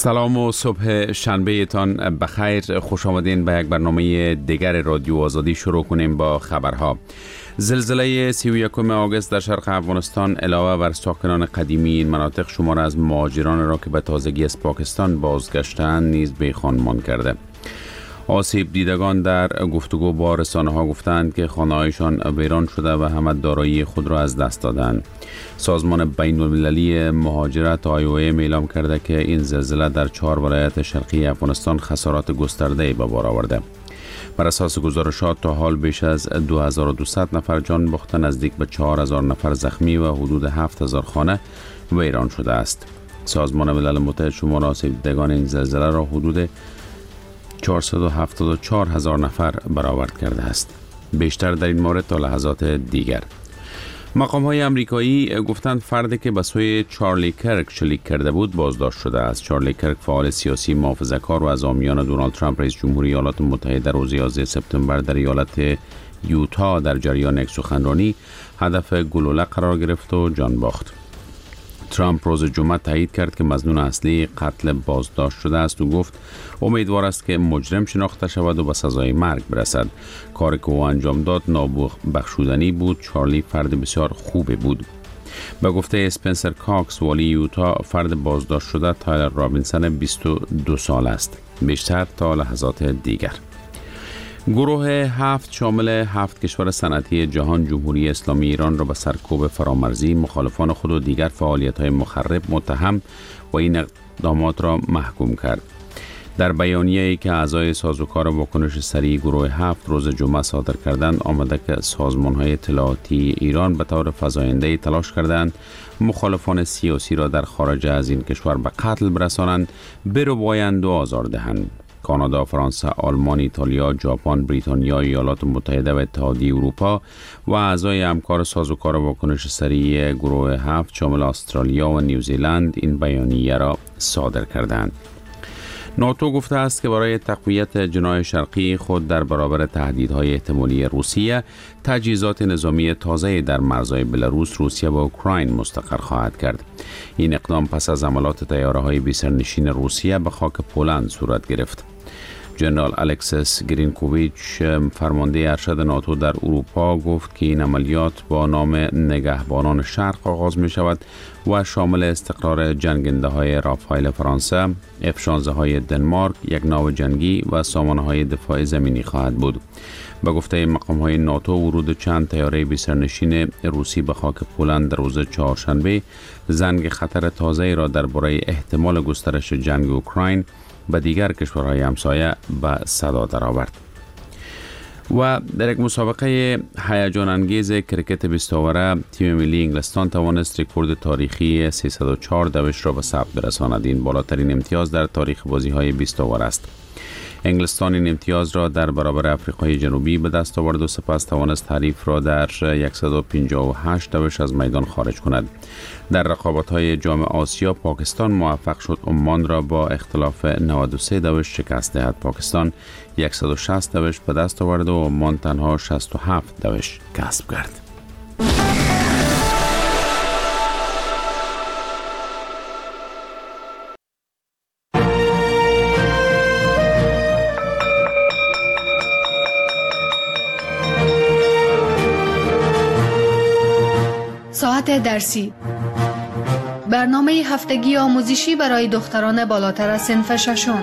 سلام و صبح شنبه تان بخیر. خوش آمدین به یک برنامه دیگر رادیو آزادی. شروع کنیم با خبرها. زلزله 31 آگوست در شرق افغانستان علاوه بر ساکنان قدیمی این مناطق شمار از مهاجران را که به تازگی از پاکستان بازگشتند نیز به خانمان کرده. آسیب دیدگان در گفتگو با رسانه ها گفتند که خانه‌هایشان ویران شده و همه دارایی خود را از دست دادند. سازمان بین المللی مهاجرت IOM اعلام کرده که این زلزله در 4 ولایت شرقی افغانستان خسارات گسترده‌ای به بار آورده. بر اساس گزارشات تا حال بیش از 2200 نفر جان باخته، نزدیک به 4000 نفر زخمی و حدود 7000 خانه ویران شده است. سازمان ملل متحد شمار آسیب دیدگان این زلزله را حدود 474,000 نفر برآورد کرده است. بیشتر در این مورد تا لحظات دیگر. مقام‌های آمریکایی گفتند فردی که به سوی چارلی کرک شلیک کرده بود بازداشت شده است. چارلی کرک فعال سیاسی محافظه‌کار و از حامیان دونالد ترامپ رئیس جمهوری ایالات متحده روز 11 سپتامبر در ایالت یوتا در جریان یک سخنرانی هدف گلوله قرار گرفت و جان باخت. ترامپ روز جمعه تایید کرد که مظنون اصلی قتل بازداشت شده است و گفت امیدوار است که مجرم شناخته شود و به سزای مرگ برسد. کاری که او انجام داد نابخشودنی بود. چارلی فرد بسیار خوبی بود. به گفته اسپنسر کاکس والی یوتا، فرد بازداشت شده تایلر رابینسون 22 سال است. بیشتر تا لحظات دیگر. گروه 7 شامل 7 کشور صنعتی جهان جمهوری اسلامی ایران را به سرکوب فرامرزی، مخالفان خود و دیگر فعالیت‌های مخرب متهم و این اقدامات را محکوم کرد. در بیانیه‌ای که اعضای سازوکار واکنش سریع گروه 7 روز جمعه صادر کردند آمده که سازمان‌های اطلاعاتی ایران به طور فزاینده تلاش کردند مخالفان سیاسی را در خارج از این کشور به قتل برسانند، بربایند و آزار دهند. کانادا، فرانسه، آلمان، ایتالیا، ژاپن، بریتانیا، ایالات متحده و اتحادیه اروپا و اعضای همکار سازوکار واکنش سریع گروه 7 شامل استرالیا و نیوزیلند این بیانیه را صادر کردند. ناتو گفته است که برای تقویت جناح شرقی خود در برابر تهدیدهای احتمالی روسیه، تجهیزات نظامی تازه در مرزهای بلاروس، روسیه و اوکراین مستقر خواهد کرد. این اقدام پس از حملات طیاره‌های بی‌سرنشین روسیه به خاک پولند صورت گرفت. جنرال الکسیس گرینکوویچ، فرمانده ارشد ناتو در اروپا، گفت که این عملیات با نام نگهبانان شرق آغاز می شود و شامل استقرار جنگنده های رافایل فرانسه، F-16 های دنمارک، یک ناو جنگی و سامانه های دفاع زمینی خواهد بود. به گفته مقام های ناتو، ورود چند طیاره بی‌سرنشین روسی به خاک پولند در روز چهارشنبه زنگ خطر تازه را درباره احتمال گسترش جنگ اوکراین به دیگر کشورهای همسایه به صدا درآورد. و در یک مسابقه هیجان انگیز کرکت 20 اووره تیم ملی انگلستان توانست رکورد تاریخی 304 دوش را به ثبت برساند. این بالاترین امتیاز در تاریخ بازی‌های 20 اوور است. انگلستان این امتیاز را در برابر آفریقای جنوبی به دست آورد و سپس توانست حریف را در 158 دوش از میدان خارج کند. در رقابت‌های جام آسیا پاکستان موفق شد عمان را با اختلاف 93 دوش شکست دهد. پاکستان 160 دوش به دست آورد و عمان تنها 67 دوش کسب کرد. ساعت درسی، برنامه هفتگی آموزشی برای دختران بالاتر از صنف ششم.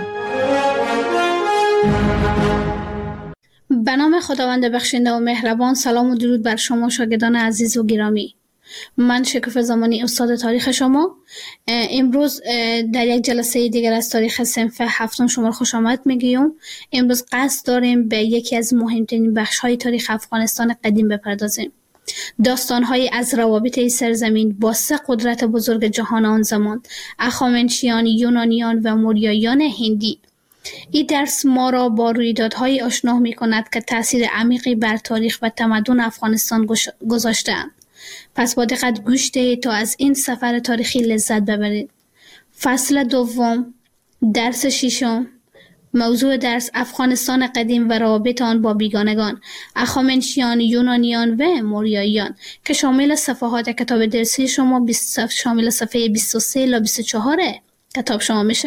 به نام خداوند بخشنده و مهربان. سلام و درود بر شما شاگردان عزیز و گرامی. من شکوفه زمانی استاد تاریخ شما. امروز در یک جلسه دیگر از تاریخ صنف هفتم شما خوش آمد میگیم. امروز قصد داریم به یکی از مهمترین بخش‌های تاریخ افغانستان قدیم بپردازیم. داستان‌های از روابط سرزمین با سه قدرت بزرگ جهان آن زمان، اخامنشیان، یونانیان و موریاییان هندی. این درس ما را با رویدادهای آشنا می‌کند که تأثیر عمیقی بر تاریخ و تمدن افغانستان گذاشته‌اند. پس با دقت گوش دهید تا از این سفر تاریخی لذت ببرید. فصل دوم، درس ششم. موضوع درس افغانستان قدیم و روابط آن با بیگانگان، اخامنشیان، یونانیان و موریاییان که شامل صفحات کتاب درسی شما شامل صفحه 23 تا 24 کتاب شما میشه.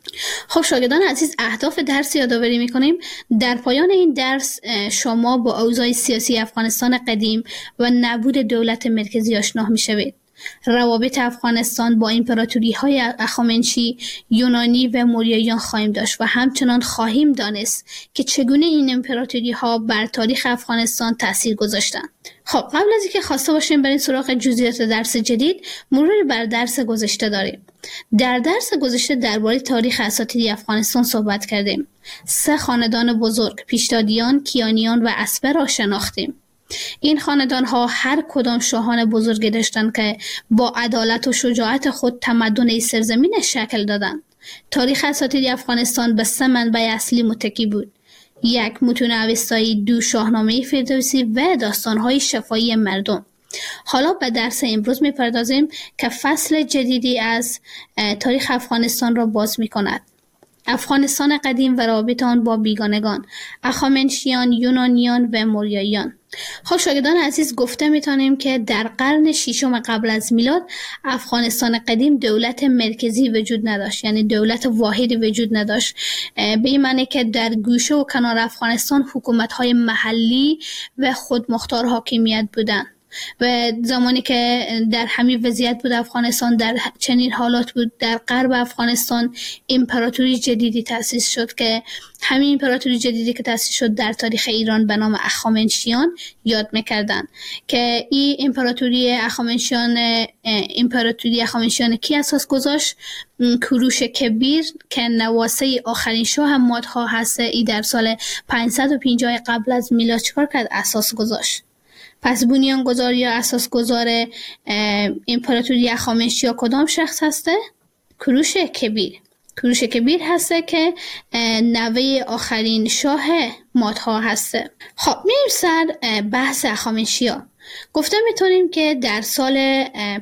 خب شاگردان عزیز، اهداف درس یادآوری می‌کنیم. در پایان این درس شما با اوضاع سیاسی افغانستان قدیم و نبود دولت مرکزی آشنا می‌شوید. روابط افغانستان با امپراتوری‌های هخامنشی، یونانی و موریاییان خواهیم داشت و همچنان خواهیم دانست که چگونه این امپراتوری‌ها بر تاریخ افغانستان تأثیر گذاشتند. خب قبل از اینکه خواسته باشیم بریم سراغ جزئیات درس جدید، مروری بر درس گذشته داریم. در درس گذشته درباره تاریخ اساطیری افغانستان صحبت کردیم. 3 خاندان بزرگ، پیشدادیان، کیانیان و اسبه را شناختیم. این خاندان‌ها هر کدام شاهان بزرگی داشتند که با عدالت و شجاعت خود تمدن سرزمین شکل دادند. تاریخ اساطیری افغانستان به 3 منبع اصلی متکی بود: 1 متون اوستایی، 2 شاهنامه فردوسی و داستان‌های شفاهی مردم. حالا به درس امروز می‌پردازیم که فصل جدیدی از تاریخ افغانستان را باز می‌کند. افغانستان قدیم و رابطه آن با بیگانگان، هخامنشیان، یونانیان و موریاییان. خب شاگردان عزیز، گفته میتونیم که در قرن 6 قبل از میلاد افغانستان قدیم دولت مرکزی وجود نداشت، یعنی دولت واحدی وجود نداشت. به این معنی که در گوشه و کنار افغانستان حکومت‌های محلی و خودمختار حاکمیت بودند. و زمانی که در همین وضعیت بود افغانستان، در چنین حالات بود، در غرب افغانستان امپراتوری جدیدی تأسیس شد که همین امپراتوری جدیدی که تأسیس شد در تاریخ ایران به نام هخامنشیان یاد میکردن که این امپراتوری هخامنشیان کی اساس گذاشت؟ کوروش کبیر که نواسه آخرین شاه مادها هست. ای در سال 550 قبل از میلاد چیکار کرد؟ اساس گذاشت. پس بنیانگذار یا اساسگذار امپراتوری هخامنشی کدام شخص هسته؟ کوروش کبیر. کوروش کبیر هسته که نوه آخرین شاه مادها هسته. خب میریم سر بحث هخامنشی‌ها. گفته میتونیم که در سال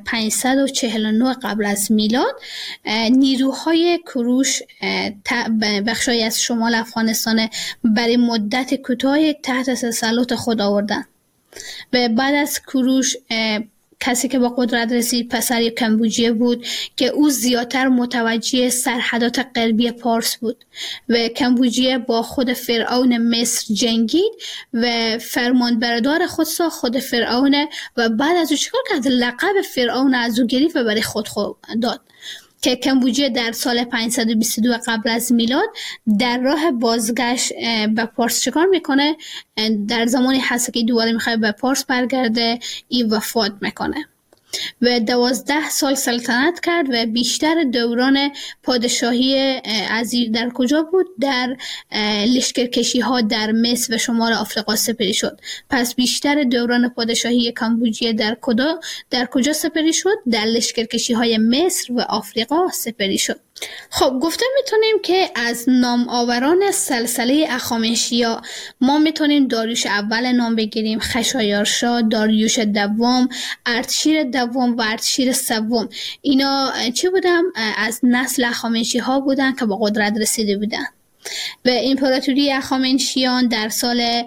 549 قبل از میلاد نیروهای کوروش بخشای از شمال افغانستان برای مدت کوتاهی تحت تسلط خود آوردن. و بعد از کوروش کسی که با قدرت رسید پسر کمبوجیه بود که او زیادتر متوجه سرحدات غربی پارس بود و کمبوجیه با خود فرعون مصر جنگید و فرمانبردار خود ساخت خود فرعون و بعد از او چیکار کرد؟ لقب فرعون از او گرفت و برای خود داد که کمبوجیه در سال 522 قبل از میلاد در راه بازگشت به پارس چیکار میکنه؟ در زمانی هست که دوباره میخواد به پارس برگرده، این وفات میکنه و 12 سال سلطنت کرد و بیشتر دوران پادشاهی عزیز در کجا بود؟ در لشکرکشی ها در مصر و شمال آفریقا سپری شد. پس بیشتر دوران پادشاهی کمبوجیه در کجا سپری شد؟ در لشکرکشی های مصر و آفریقا سپری شد. خب گفته میتونیم که از نام آوران سلسله هخامنشی‌ها ما میتونیم داریوش اول نام بگیریم، خشایارشا، داریوش دوم، اردشیر دوم و اردشیر سوم. اینا چی بودن؟ از نسل هخامنشی‌ها بودن که با قدرت رسیده بودن. و امپراتوری هخامنشیان در سال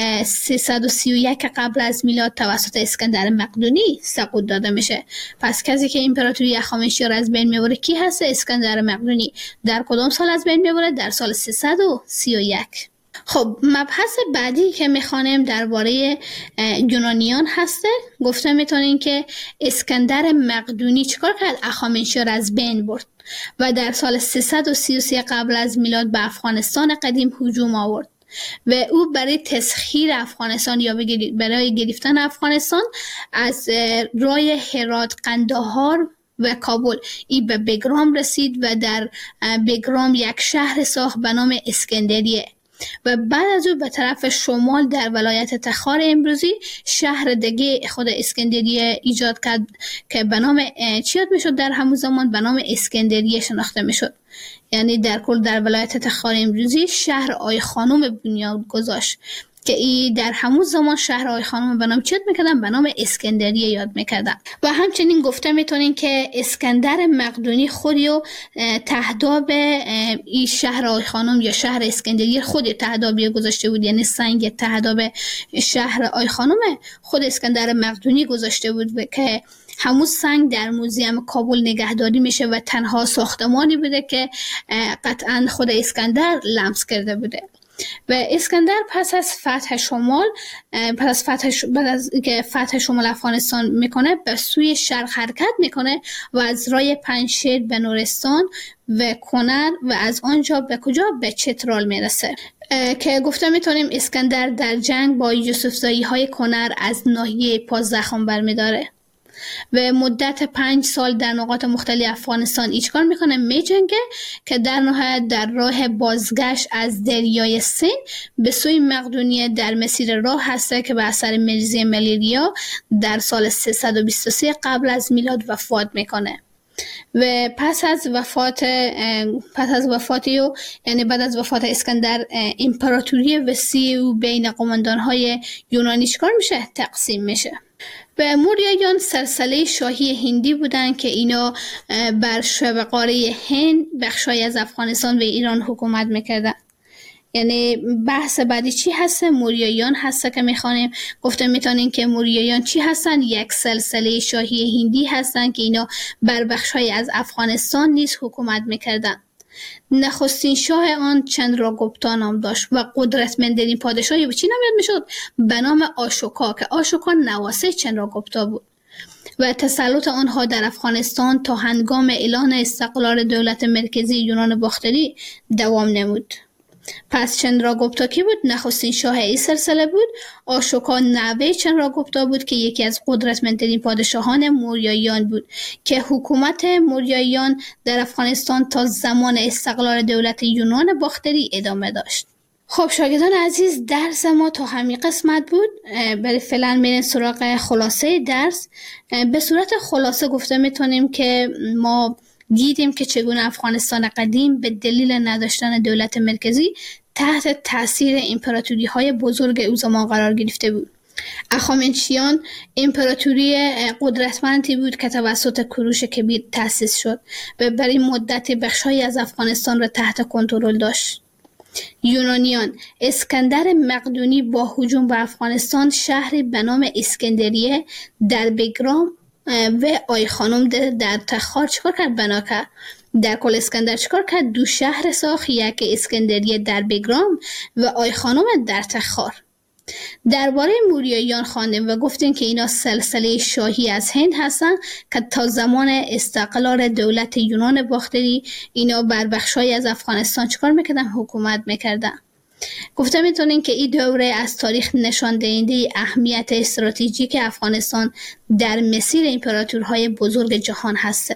331 قبل از میلاد توسط اسکندر مقدونی سقوط داده میشه. پس کسی که امپراتوری هخامنشیان را از بین میبره کی هست؟ اسکندر مقدونی. در کدام سال از بین میبره؟ در سال 331. خب مبحث بعدی که میخوانیم درباره یونانیان هسته. گفته میتونین که اسکندر مقدونی چیکار کرد؟ هخامنشیان را از بین برد و در سال 333 قبل از میلاد به افغانستان قدیم هجوم آورد و او برای تسخیر افغانستان یا برای گرفتن افغانستان از راه هرات، قندهار و کابل ای به بگرام رسید و در بگرام یک شهر ساخت به نام اسکندریه و بعد از او به طرف شمال در ولایت تخار امروزی شهر دیگه خود اسکندریه ایجاد کرد که به نام چی یاد میشد؟ در همون زمان به نام اسکندریه شناخته میشد. یعنی در کل در ولایت تخار امروزی شهر آی خانم بنیاد گذاشت که ای در همون زمان شهر آی خانم به نام چیت میکردن؟ به نام اسکندریه یاد میکردن. و همچنین گفته میتونین که اسکندر مقدونی خودیو تهداب ای شهر آی خانم یا شهر اسکندریه خودی تهدابی گذاشته بود، یعنی سنگ تهداب شهر آی خانم خود اسکندر مقدونی گذاشته بود که همون سنگ در موزیم کابل نگهداری میشه و تنها ساختمانی بوده که قطعا خود اسکندر لمس کرده بوده. و اسکندر پس از فتح شمال بعد از که فتح شمال افغانستان میکنه به سوی شرق حرکت میکنه و از راه پنجشیر به نورستان و کنر و از آنجا به کجا؟ به چترال میرسه که گفته میتونیم اسکندر در جنگ با یوسفزایی های کنر از ناحیه پا زخم برمیداره و مدت 5 سال در نقاط مختلف افغانستان ایچکار میکنه، میجنگه که در نهایت در راه بازگشت از دریای سین به سوی مقدونیه در مسیر راه هسته که به اثر مریضی ملیریا در سال 323 قبل از میلاد وفات میکنه. و پس از وفاتی یعنی بعد از وفات اسکندر امپراتوری وسیع بین قماندان‌های یونانی چیکار میشه؟ تقسیم میشه. و موریاییان سلسله شاهی هندی بودند که اینا بر شبه قاره هند بخشای از افغانستان و ایران حکومت میکردن. یعنی بحث بعدی چی هست؟ موریاییان هست که میخوانیم. گفته میتونین که موریاییان چی هستن؟ یک سلسله شاهی هندی هستن که اینا بر بخشای از افغانستان نیز حکومت میکردن. نخستین شاه آن چندراگوپتا نام داشت و قدرتمندترین پادشاهی به چی نام یاد میشد؟ به نام آشوکا که آشوکا نواسه چندراگوپتا بود و تسلط آنها در افغانستان تا هنگام اعلان استقلال دولت مرکزی یونان باختری دوام نمود. پس چندراگوپتا کی بود؟ نخستین شاه این سلسله بود. آشوکا نوه چندراگوپتا بود که یکی از قدرتمندترین پادشاهان موریاییان بود که حکومت موریاییان در افغانستان تا زمان استقلال دولت یونان باختری ادامه داشت. خب شاگردان عزیز، درس ما تا همین قسمت بود. برای فعلا میریم سراغ خلاصه درس. به صورت خلاصه گفته میتونیم که ما دیدیم که چگونه افغانستان قدیم به دلیل نداشتن دولت مرکزی تحت تاثیر امپراتوری های بزرگ او زمان قرار گرفته بود. اخامنشیان امپراتوری قدرتمندی بود که توسط کوروش کبیر تأسیس شد و برای مدت بخش‌هایی از افغانستان را تحت کنترل داشت. یونانیان اسکندر مقدونی با هجوم به افغانستان شهری به نام اسکندریه در بگرام و آی خانم در تخار چکار کرد؟ بنا کرد. در کل اسکندر چکار کرد؟ 2 شهر ساخت، یک اسکندریه در بگرام و آی خانم در تخار. درباره موریاییان خواندیم و گفتیم که اینا سلسله شاهی از هند هستن که تا زمان استقلال دولت یونان باختری اینا بر بخشای از افغانستان چکار میکردن؟ حکومت میکردن. گفته میتونین که این دوره از تاریخ نشان دهنده اهمیت استراتژیک افغانستان در مسیر امپراتورهای بزرگ جهان هسته.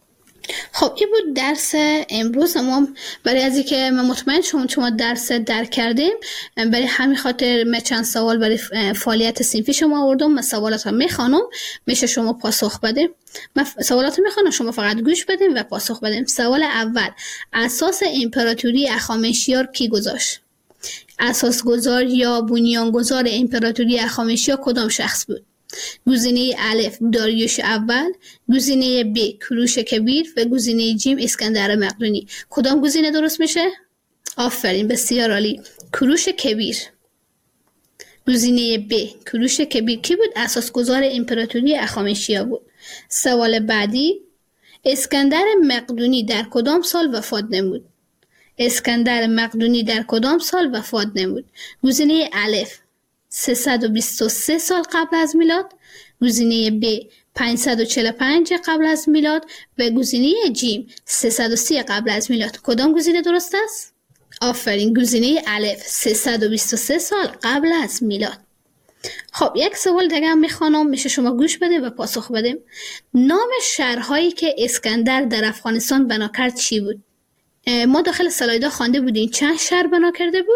خب این بود درس امروز ما. برای از اینکه من مطمئن شما درس درک کردیم، برای همین خاطر من چند سوال برای فعالیت صنفی شما آوردم. من سوالات ها میخوانم، میشه شما پاسخ بدیم. من سوالات میخوانم، شما فقط گوش بدیم و پاسخ بدیم. سوال اول: اساس امپراتوری اخامنشیار کی گذاشت؟ اساسگذار یا بنیانگذار امپراتوری اخامنشیا کدام شخص بود؟ گزینه الف داریوش اول، گزینه ب کوروش کبیر و گزینه جیم اسکندر مقدونی. کدام گزینه درست میشه؟ آفرین، بسیار عالی، کوروش کبیر. گزینه ب کوروش کبیر کی بود؟ اساسگذار امپراتوری اخامنشیا بود. سوال بعدی: اسکندر مقدونی در کدام سال وفات نمود؟ اسکندر مقدونی در کدام سال وفات نمود؟ گزینه الف 323 سال قبل از میلاد، گزینه ب 545 قبل از میلاد و گزینه جیم 330 قبل از میلاد. کدام گزینه درست است؟ آفرین، گزینه الف 323 سال قبل از میلاد. خب یک سوال دیگه هم میخوانم، میشه شما گوش بده و پاسخ بدیم. نام شهرهایی که اسکندر در افغانستان بنا کرد چی بود؟ ما داخل سلایدها خوانده بودیم چند شهر بنا کرده بود.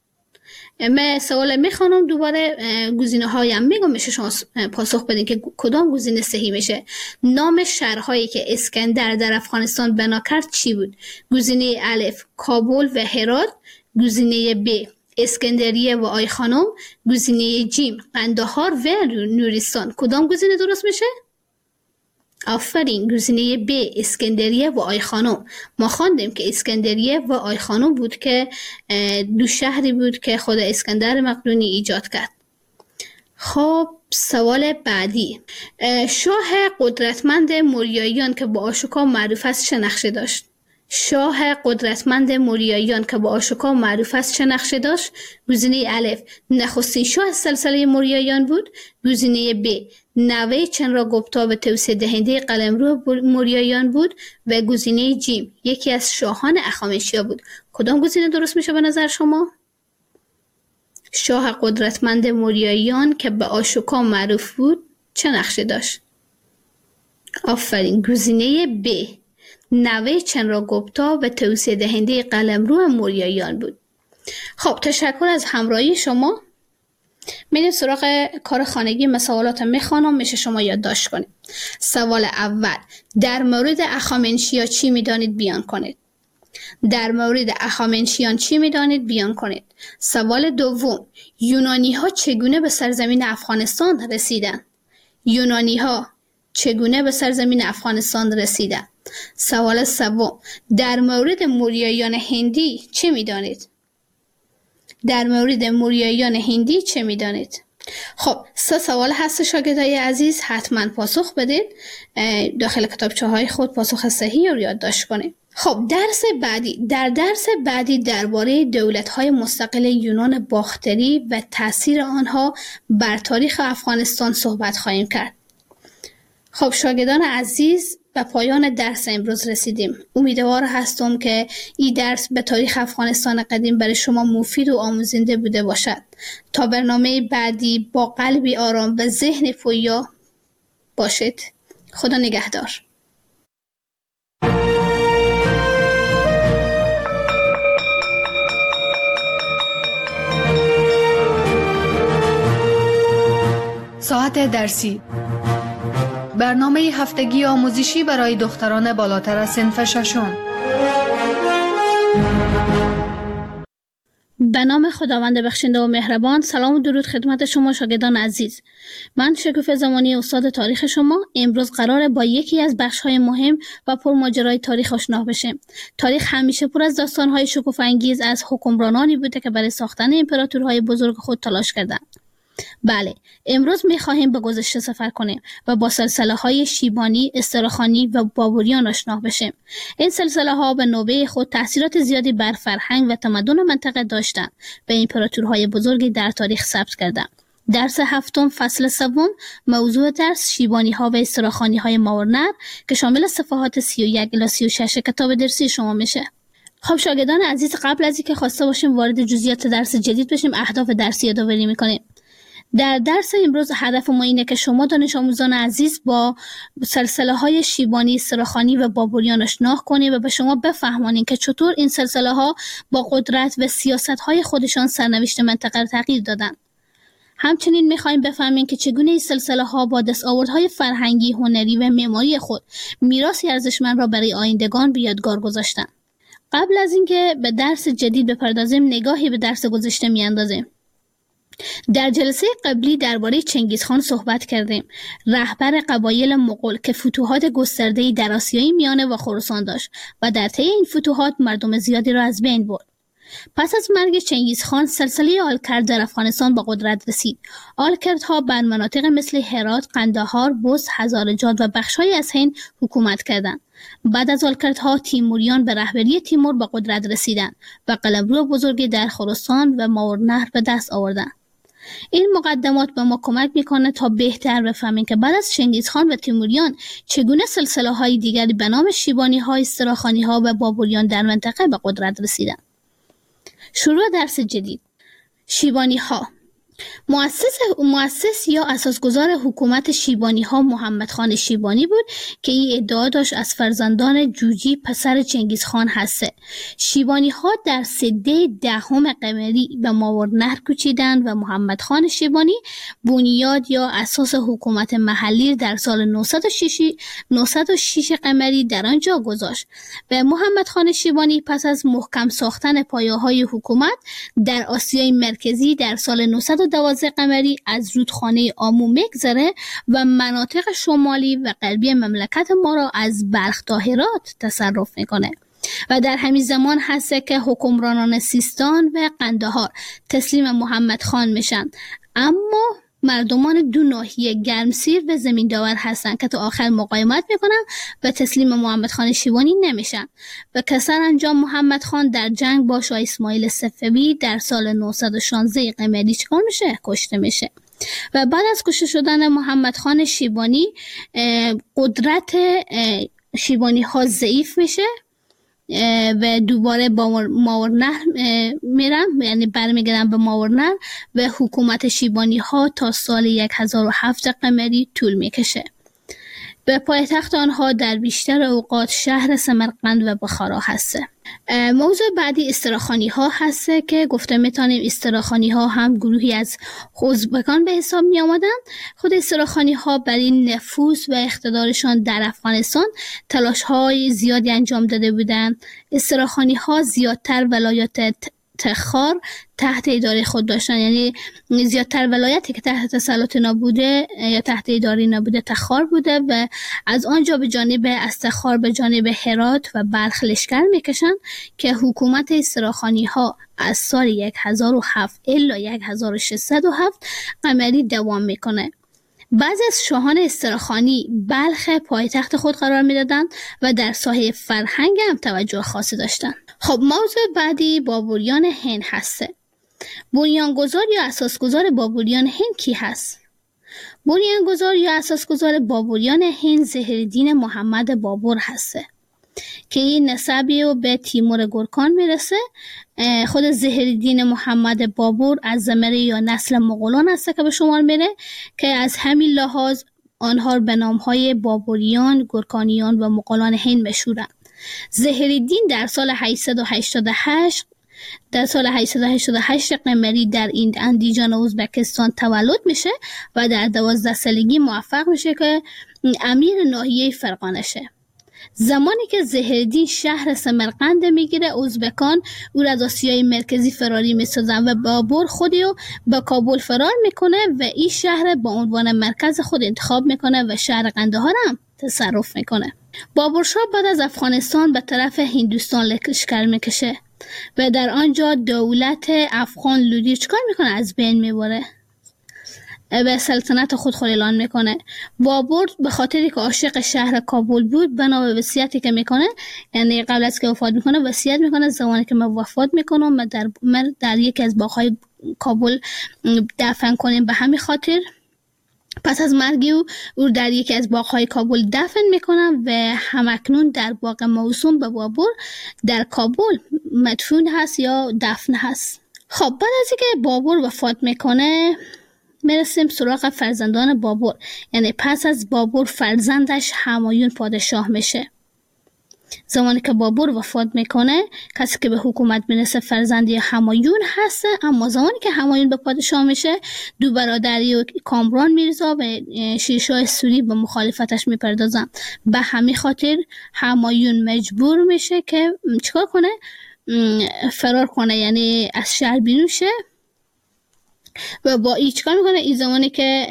من سوال میخوانم دوباره، گزینه هایم میگم، میشه شما پاسخ بدین که کدام گزینه صحیح میشه. نام شهرهایی که اسکندر در افغانستان بنا کرد چی بود؟ گزینه الف کابل و هرات، گزینه ب اسکندریه و آی خانم، گزینه جیم قندهار و نورستان. کدام گزینه درست میشه؟ آفرین، گزینه ب اسکندریه و آی خانم. ما خواندیم که اسکندریه و آی خانم بود که دو شهری بود که خود اسکندر مقدونی ایجاد کرد. خب سوال بعدی، شاه قدرتمند موریاییان که با آشوکا معروف است چه نقشه داشت؟ شاه قدرتمند موریاییان که با آشوکا معروف است چه نقشه داشت؟ گزینه الف نخستین شاه سلسله موریاییان بود. گزینه ب نوه چندراگوپتا و توسعه دهنده قلمرو موریاییان بود و گزینه جیم یکی از شاهان اخامنشیا بود. کدام گزینه درست میشه به نظر شما؟ شاه قدرتمند موریاییان که به آشوکا معروف بود چه نقشه داشت؟ آفرین، گزینه ب نوه چندراگوپتا و توسعه دهنده قلمرو موریاییان بود. خب تشکر از همراهی شما. میریم سراغ کار خانگی. مسئولات میخوانم، میشه شما یادداشت کنید. سوال اول، در مورد اخامنشیا چی میدانید بیان کنید؟ در مورد اخامنشیان چی میدانید بیان کنید؟ سوال دوم، یونانی ها چگونه به سرزمین افغانستان رسیدند؟ یونانی ها چگونه به سرزمین افغانستان رسیدند؟ سوال سوم، در مورد موریاییان هندی چه میدانید؟ در مورد موریاییان هندی چه میدانید؟ خب 3 سوال هست شاگردای عزیز، حتما پاسخ بدید. داخل کتابچه های خود پاسخ صحیح رو یادداشت کنید. خب درس بعدی، در درس بعدی درباره دولت‌های مستقل یونان باختری و تأثیر آنها بر تاریخ افغانستان صحبت خواهیم کرد. خب شاگردان عزیز، به پایان درس امروز رسیدیم. امیدوار هستم که این درس به تاریخ افغانستان قدیم برای شما مفید و آموزنده بوده باشد. تا برنامه بعدی با قلبی آرام و ذهن پویا باشید. خدا نگهدار. ساعت درسی، برنامه هفتگی آموزشی برای دختران بالاتر از صنف ششم. به نام خداوند بخشنده و مهربان. سلام و درود خدمت شما شاگردان عزیز. من شکوفه زمانی استاد تاریخ شما. امروز قراره با یکی از بخش‌های مهم و پرماجرای تاریخ آشنا بشیم. تاریخ همیشه پر از داستان‌های شکوفه انگیز از حکمرانانی بوده که برای ساختن امپراتورهای بزرگ خود تلاش کردند. بله، امروز می‌خواهیم به گذشته سفر کنیم و با سلسله‌های شیبانی، استرخانی و بابوریان آشنا بشیم. این سلسله‌ها به نوبه خود تأثیرات زیادی بر فرهنگ و تمدن منطقه داشتند و امپراتورهای بزرگی در تاریخ ثبت کردند. درس هفتم فصل سوم، موضوع درس شیبانی‌ها و استرخانی‌های ماورنر که شامل صفحات 31 الی 36 کتاب درسی شما میشه. خب شاگردان عزیز، قبل از اینکه خواسته باشیم وارد جزئیات درس جدید بشیم، اهداف درسی یادآوری می‌کنیم. در درس امروز هدف ما اینه که شما دانش آموزان عزیز با سلسله های شیبانی، استرخانی و بابوریان آشنا کنید و به شما بفهمانید که چطور این سلسله ها با قدرت و سیاست های خودشان سرنوشت منطقه را تغییر دادند. همچنین می‌خوایم بفهمیم که چگونه این سلسله ها با دستاوردهای فرهنگی، هنری و معماری خود میراثی ارزشمند را برای آیندگان به یادگار گذاشتند. قبل از اینکه به درس جدید بپردازیم، نگاهی به درس گذشته میاندازیم. در جلسه قبلی درباره چنگیزخان صحبت کردیم، رهبر قبایل مغول که فتوحات گسترده‌ای در آسیای میانه و خراسان داشت و در طی این فتوحات مردم زیادی را از بین برد. پس از مرگ چنگیزخان، سلسله آلکرد در افغانستان به قدرت رسید. آلکردها بر مناطق مثل هرات، قندهار، بست، هزارجات و بخش‌های از هند حکومت کردند. بعد از آلکردها، تیموریان به رهبری تیمور به قدرت رسیدند و قلمرو بزرگی در خراسان و ماورنهر به دست آوردند. این مقدمات به ما کمک میکنه تا بهتر بفهمیم که بعد از چنگیزخان و تیموریان چگونه سلسله های دیگری به نام شیبانی ها، استرخانی ها و بابوریان در منطقه به قدرت رسیدند. شروع درس جدید. شیبانی ها. مؤسس یا اساسگزار حکومت شیبانی ها محمد خان شیبانی بود که این ادعا داشت از فرزندان جوجی پسر چنگیز خان هسته. شیبانی ها در سده 10 قمری به ماوراءالنهر کوچیدند و محمد خان شیبانی بنیاد یا اساس حکومت محلی در سال 906 قمری در آنجا گذاشت و محمد خان شیبانی پس از محکم ساختن پایه‌های حکومت در آسیای مرکزی در سال 912 قمری از رودخانه آمو میگذره و مناطق شمالی و غربی مملکت ما را از بلخ تا هرات تصرف میکنه و در همین زمان هست که حکمرانان سیستان و قندهار تسلیم محمد خان میشن، اما مردمان دو ناحیه گرمسیر و زمین داور هستند که تا آخر مقاومت میکنن و تسلیم محمد خان شیبانی نمیشن و کسر انجام محمد خان در جنگ با شاه اسماعیل صفوی در سال 916 قمری چکار میشه؟ کشته میشه و بعد از کشته شدن محمد خان شیبانی قدرت شیبانی ها ضعیف میشه و دوباره با ماوراءالنهر میرن، یعنی برمیگردن به ماوراءالنهر و حکومت شیبانی ها تا سال 1007 قمری طول میکشه. به پایتخت آنها در بیشتر اوقات شهر سمرقند و بخارا هسته. موضوع بعدی استراخانی ها هسته که گفته میتونیم استراخانی ها هم گروهی از ازبکان به حساب می آمدن. خود استراخانی ها برای نفوذ و اقتدارشان در افغانستان تلاش های زیادی انجام داده بودند. استراخانی ها زیادتر ولایات تخار تحت اداره خود داشتن، یعنی زیادتر ولایتی که تحت تسلط نبوده یا تحت اداره نبوده تخار بوده و از آنجا به جانب از تخار به جانب هرات و بلخ لشکر میکشن که حکومت استراخانی ها از سال 1007 الی 1607 قمری دوام میکنه. بعضی از شاهان استراخانی بلخ پایتخت خود قرار میدادند و در ساحه فرهنگ هم توجه خاصی داشتند. خب موضوع بعدی بابوریان هند هسته. بنیانگذار یا اساسگزار بابوریان هند کی هست؟ بنیانگذار یا اساسگزار بابوریان هند ظهیرالدین محمد بابور هسته که این نسبی رو به تیمور گورکان میرسه. خود ظهیرالدین محمد بابور از زمره یا نسل مغولان هسته که به شمار میره که از همین لحاظ آنها به نامهای بابوریان، گورکانیان و مغولان هند مشهورند. ظهیرالدین در سال 888 قمری در این اندیجان ازبکستان تولد میشه و در 12 سالگی موفق میشه که امیر ناحیه فرغانه شه. زمانی که ظهیرالدین شهر سمرقند میگیره، ازبکان او را از آسیای مرکزی فراری میسازن و بابور خودی رو به کابل فرار میکنه و این شهر با عنوان مرکز خود انتخاب میکنه و شهر قندهار هم تصرف میکنه. بابور شاه بعد از افغانستان به طرف هندوستان لشکر میکشه و در آنجا دولت افغان لودی چکار میکنه؟ از بین میبره و سلطنت خود اعلان میکنه. بابور به خاطری که عاشق شهر کابل بود بنا به وصیتی که میکنه، یعنی قبل از که وفات میکنه وصیت میکنه زمانی که من وفات میکنم و در یکی از باغ‌های کابل دفن کنیم. به همین خاطر پس از مرگ او در یکی از باغ‌های کابل دفن میکنن و همکنون در باغ موسوم به بابور در کابل مدفون هست یا دفن هست. خب بعد از اینکه بابور وفات میکنه میرسیم سراغ فرزندان بابور، یعنی پس از بابور فرزندش همایون پادشاه میشه. زمانی که بابور وفات میکنه کسی که به حکومت میرسه فرزندی همایون هسته، اما زمانی که همایون به پادشاه میشه دو برادری و کامران میرزا و شیرشاه سوری به مخالفتش میپردازن. به همین خاطر همایون مجبور میشه که چیکار کنه؟ فرار کنه، یعنی از شهر بیرون شه و با این چیکار میکنه؟ این زمانی که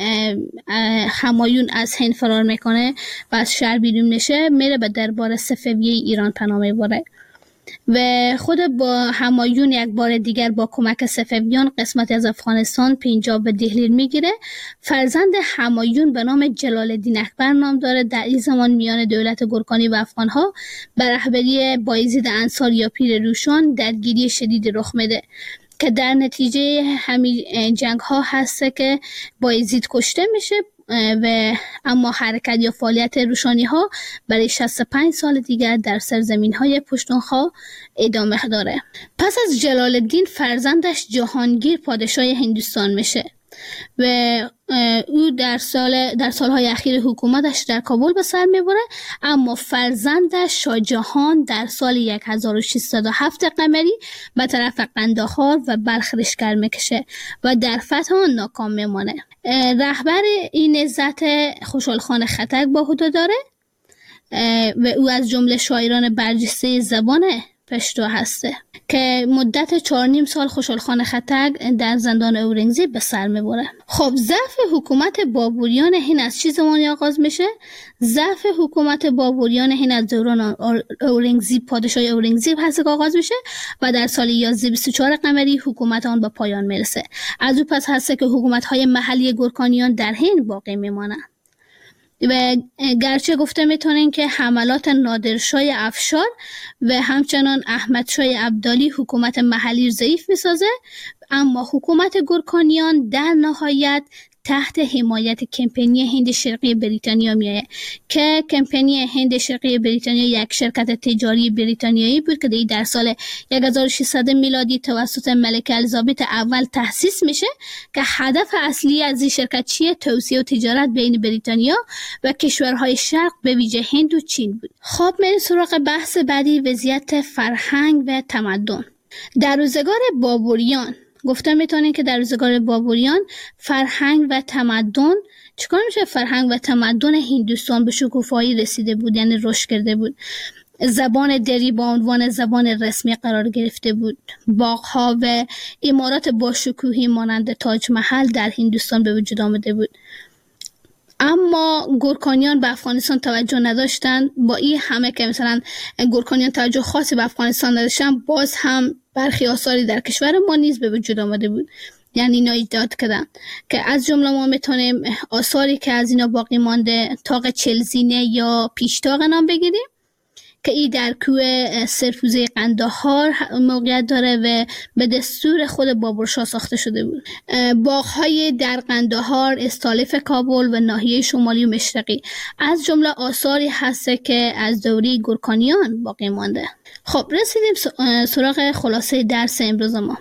همایون از هند فرار میکنه و از شهر بیرون میشه میره به دربار صفوی ایران پناه میبره و خود با همایون یک بار دیگر با کمک صفویان قسمتی از افغانستان، پنجاب و دهلی میگیره. فرزند همایون به نام جلال الدین اکبر نام داره. در این زمان میان دولت گورکانی و افغانها بر رهبری بایزید انصار یا پیر روشان درگیری شدید رخ میده که در نتیجه همین جنگ ها هسته که بایزید کشته میشه و اما حرکت یا فعالیت روشانی ها برای 65 سال دیگر در سرزمین های پشتونخوا ادامه داره. پس از جلال الدین فرزندش جهانگیر پادشاه هندوستان میشه. و او در سالهای اخیر حکومتش در کابل به سر میبره، اما فرزندش شاه جهان در سال 1607 قمری به طرف قندهار و بلخ لشکر میکشه و در فتح آن ناکام میمانه. رهبر این نهضت خوشحال خان خټک با عهده داره و او از جمله شاعران برجسته زبان پشتو هسته که مدت 4.5 سال خوشحال خان خټک در زندان اورنگزیب به سر میبره. خب ضعف حکومت بابریان هند از چه زمانی آغاز میشه؟ ضعف حکومت بابریان هند از دوران اورنگزیب، پادشاه اورنگزیب هست که آغاز میشه و در سال 1124 قمری حکومت آن به پایان میرسه. از او پس هست که حکومت‌های محلی گورکانیان در هند باقی میمانند. و گرچه گفته میتونین که حملات نادرشاه افشار و همچنان احمدشاه ابدالی حکومت محلی ضعیف میسازه، اما حکومت گورکانیان در نهایت تحت حمایت کمپانی هند شرقی بریتانیا میایه که کمپانی هند شرقی بریتانیا یک شرکت تجاری بریتانیایی بود که در سال 1600 میلادی توسط ملکه الیزابت اول تأسیس میشه که هدف اصلی از این شرکت چیه؟ توسعه و تجارت بین بریتانیا و کشورهای شرق به ویژه هند و چین بود. خب میریم سراغ بحث بعدی، وضعیت فرهنگ و تمدن. در روزگار بابریان گفته میتونین که در روزگار بابریان فرهنگ و تمدن چیکار میشه؟ فرهنگ و تمدن هندوستان به شکوفایی رسیده بود، یعنی رشد کرده بود. زبان دری با عنوان زبان رسمی قرار گرفته بود. باغ‌ها و عمارات با شکوهی مانند تاج محل در هندوستان به وجود آمده بود. اما گورکانیان به افغانستان توجه نداشتند. با این همه که مثلا گورکانیان توجه خاصی به افغانستان نداشتن، باز هم برخی آثاری در کشور ما نیز به وجود آمده بود، یعنی اینا ایجاد کردن که از جمله ما میتونیم آثاری که از اینا باقی مانده طاق چلزینه یا پیشتاق نام بگیریم که این در کوه سرفوزه قندهار موقعیت داره و به دستور خود بابرشاه ساخته شده بود. باغ‌های در قندهار، استالف کابل و ناحیه شمالی و مشرقی از جمله آثاری هست که از دوره گورکانیان باقی مانده. خب رسیدیم سراغ خلاصه درس امروز ما.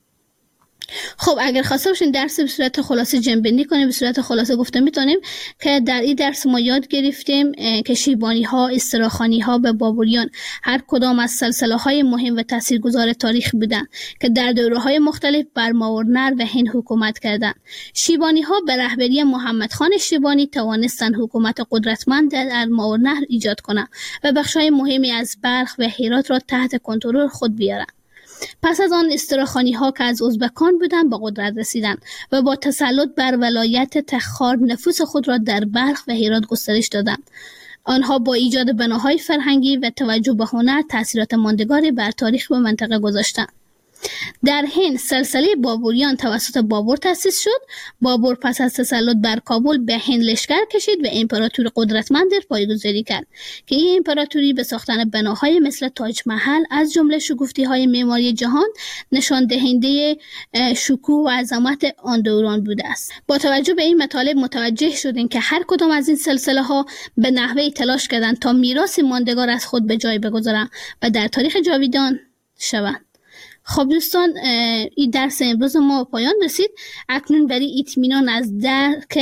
خب اگر خواسته باشین درس به صورت خلاصه جنبندی کنیم، به صورت خلاصه گفته میتونیم که در این درس ما یاد گرفتیم که شیبانی ها، استراخانی ها به بابریان هر کدام از سلسله های مهم و تاثیرگذار تاریخ بودند که در دوره های مختلف بر ماورنر و هند حکومت کردند. شیبانی ها به رهبری محمد خان شیبانی توانستند حکومت قدرتمند در ماورنر ایجاد کنند و بخش‌های مهمی از بلخ و هرات را تحت کنترل خود بیارند. پس از آن استراخانی ها که از ازبکان بودند به قدرت رسیدند و با تسلط بر ولایت تخار نفوذ خود را در بلخ و هرات گسترش دادند. آنها با ایجاد بناهای فرهنگی و توجه به هنر تأثیرات ماندگاری بر تاریخ و منطقه گذاشتند. در هند سلسله بابریان توسط بابر تأسیس شد. بابر پس از تسلط بر کابل به هند لشکر کشید و امپراتوری قدرتمند پایه‌گذاری کرد که این امپراتوری به ساختن بناهای مثل تاج محل از جمله شگفتی‌های معماری جهان نشان دهنده شکوه و عظمت آن دوران بوده است. با توجه به این مطالب متوجه شدیم که هر کدام از این سلسله ها به نحوی تلاش کردند تا میراثی ماندگار از خود به جای بگذارند و در تاریخ جاویدان شوند. خب دوستان، این درس امروز ما پایان رسید. اکنون برای اطمینان از درک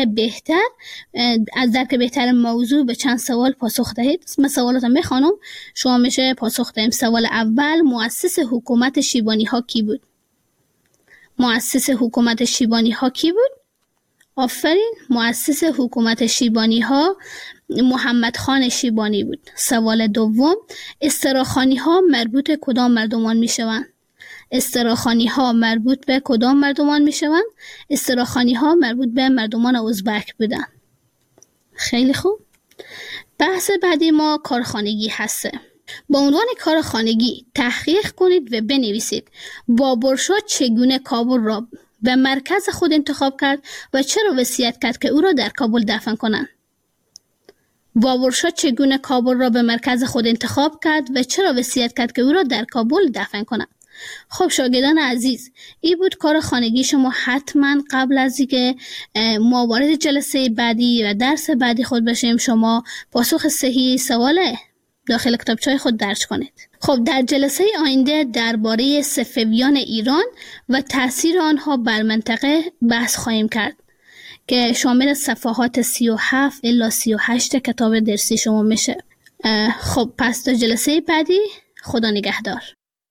بهتر موضوع به چند سوال پاسخ دهید. من سوالاتم میخوانم، شما میشه پاسخ دهیم. سوال اول، مؤسس حکومت شیبانی ها کی بود؟ مؤسس حکومت شیبانی ها کی بود؟ آفرین، مؤسس حکومت شیبانی ها محمد خان شیبانی بود. سوال دوم، استراخانی ها مربوط کدام مردمان میشوند؟ استراخانی ها مربوط به کدام مردمان می شوند؟ استراخانی ها مربوط به مردمان ازبک بودن. خیلی خوب. بحث بعدی ما کارخانگی هسته. با عنوان کارخانگی تحقیق کنید و بنویسید بابرشاه چگونه کابل را به مرکز خود انتخاب کرد و چرا وصیت کرد که او را در کابل دفن کنند. بابرشاه چگونه کابل را به مرکز خود انتخاب کرد و چرا وصیت کرد که او را در کابل دفن کنند. خب شاگردان عزیز، این بود کار خانگی شما. حتما قبل از اینکه ما وارد جلسه بعدی و درس بعدی خود بشیم، شما پاسخ صحیح سوال داخل کتابچه خود درج کنید. خب در جلسه آینده درباره صفویان ایران و تاثیر آنها بر منطقه بحث خواهیم کرد که شامل صفحات 37 الی 38 کتاب درسی شما میشه. خب پس تا جلسه بعدی، خدا نگهدار.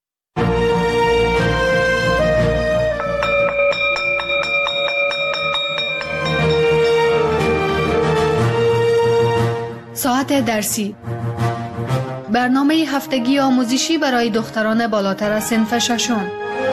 ساعت درسی، برنامه هفتگی آموزشی برای دختران بالاتر از صنف ششم.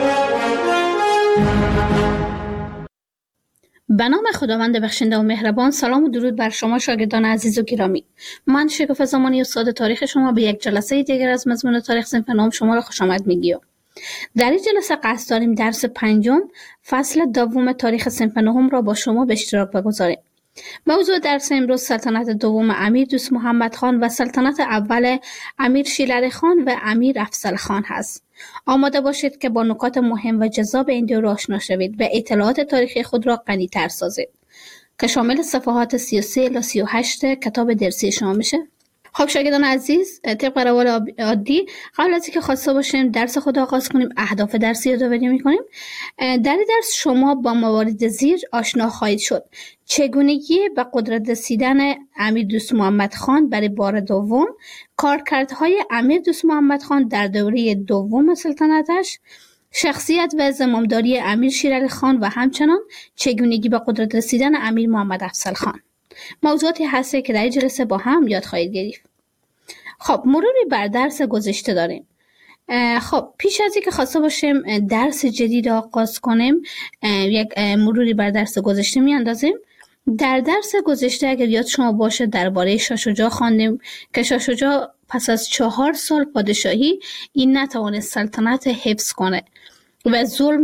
به نام خداوند بخشنده و مهربان. سلام و درود بر شما شاگردان عزیز و گرامی. من شکوفه زمانی استاد تاریخ شما به یک جلسه دیگر از مضمون تاریخ صنف نهم شما را خوش آمد میگیم. در این جلسه قصد داریم درس 5 فصل دوم تاریخ صنف نهم را با شما به اشتراک بگذاریم. موضوع درس امروز سلطنت دوم امیر دوست محمد خان و سلطنت اول امیر شیرعلی خان و امیر افضل خان هست. آماده باشید که با نکات مهم و جذاب این دو آشنا شوید و اطلاعات تاریخی خود را غنی‌تر سازید که شامل صفحات 33 الی 38 کتاب درسی شما میشه. خب شاگردان عزیز، طبق روال عادی قبل از اینکه خواسته باشیم درس خود آغاز کنیم، اهداف درسی رو یادآوری می‌کنیم. در این درس شما با موارد زیر آشنا خواهید شد: چگونگی به قدرت رسیدن امیر دوست محمد خان برای بار دوم، کارکردهای امیر دوست محمد خان در دوره دوم سلطنتش، شخصیت و زمامداری امیر شیرعلی خان و همچنان چگونگی به قدرت رسیدن امیر محمد افضل خان. موضوعاتی هسته که در این جلسه با هم یاد خواهید گرفت. خب مروری بر درس گذشته داریم. خب پیش از اینکه خواسته باشیم درس جدید آغاز کنیم، یک مروری بر درس گذشته میاندازیم. در درس گذشته اگر یاد شما باشه درباره شاه شجاع خواندیم که شاه شجاع پس از 4 سال پادشاهی این نتوانست سلطنت حفظ کنه و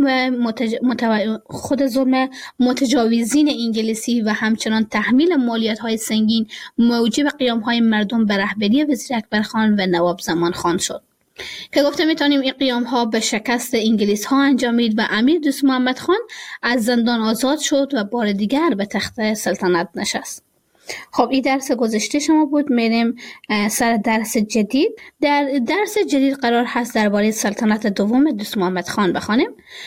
خود ظلم متجاوزین انگلیسی و همچنان تحمیل مالیات‌های سنگین موجب قیام‌های مردم به رهبری وزیر اکبرخان و نواب زمان خان شد که گفته میتونیم این قیام‌ها به شکست انگلیس‌ها انجامید و امیر دوست محمد خان از زندان آزاد شد و بار دیگر به تخت سلطنت نشست. خب این درس گذشته شما بود. میریم سر درس جدید. در درس جدید قرار هست درباره سلطنت دوم دوست محمد خان بخوانیم.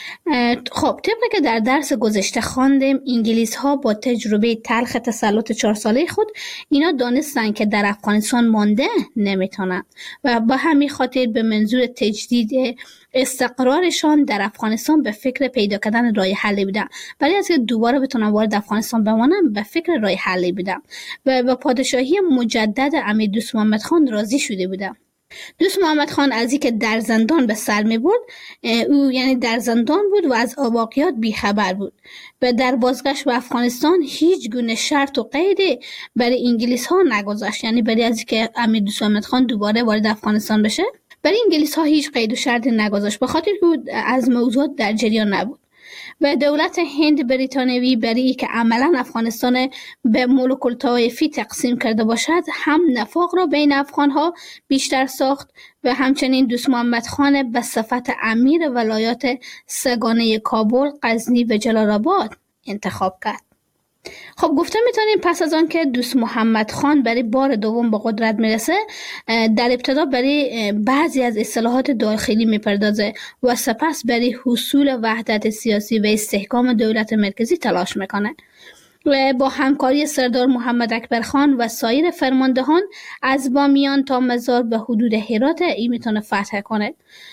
خب طبقی که در درس گذشته خواندیم، انگلیس ها با تجربه تلخ تسلط 4 ساله خود اینا دانستن که در افغانستان مانده نمیتونن و با همین خاطر به منظور تجدید استقرارشان در افغانستان به فکر پیدا کردن راه حلی بودن. برای از که دوباره بتونن وارد افغانستان بمانن به فکر راه حلی بودن و با پادشاهی مجدد امیر دوست محمد خان راضی شده بودن. دوست محمد خان از اینکه در زندان به سر می برد، او یعنی در زندان بود و از واقعیات بیخبر بود و در بازگشت به افغانستان هیچ گونه شرط و قیدی برای انگلیس ها نگذاشت، یعنی برای از اینکه امیر دوست محمد خان دوباره وارد افغانستان بشه برای انگلیس ها هیچ قید و شرطی نگذاشت، به خاطر که از موضوعات در جریان نبود و دولت هند بریتانیایی برای که عملا افغانستان به ملوک الطوایفی تقسیم کرده باشد هم نفاق را بین افغان ها بیشتر ساخت و همچنین دوست محمد خان به صفت امیر ولایات سگانه کابل، غزنی و جلال آباد انتخاب کرد. خب گفته میتونیم پس از آن که دوست محمد خان برای بار دوم به قدرت میرسه، در ابتدا برای بعضی از اصلاحات داخلی میپردازه و سپس برای حصول وحدت سیاسی و استحکام دولت مرکزی تلاش میکنه و با همکاری سردار محمد اکبر خان و سایر فرماندهان از بامیان تا مزار به حدود هرات ای میتونه فتح کنه.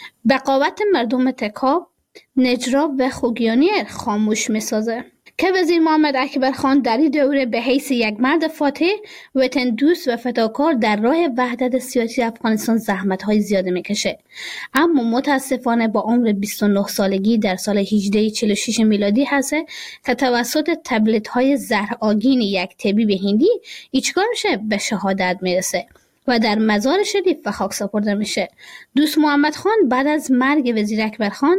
بقاوت مردم تکاب، نجراب و خوگیانی خاموش میسازه که وزیر محمد اکبر خان در این دوره به حیث یک مرد فاتح، وطن دوست و فداکار در راه وحدت سیاسی افغانستان زحمت‌های زیاده میکشه، اما متاسفانه با عمر 29 سالگی در سال 1846 میلادی هست که توسط تبلیغات‌های زهرآگین یک طبیب هندی چیکار میشه به شهادت میرسه و در مزار شریف به خاک سپرده میشه. دوست محمد خان بعد از مرگ وزیر اکبر خان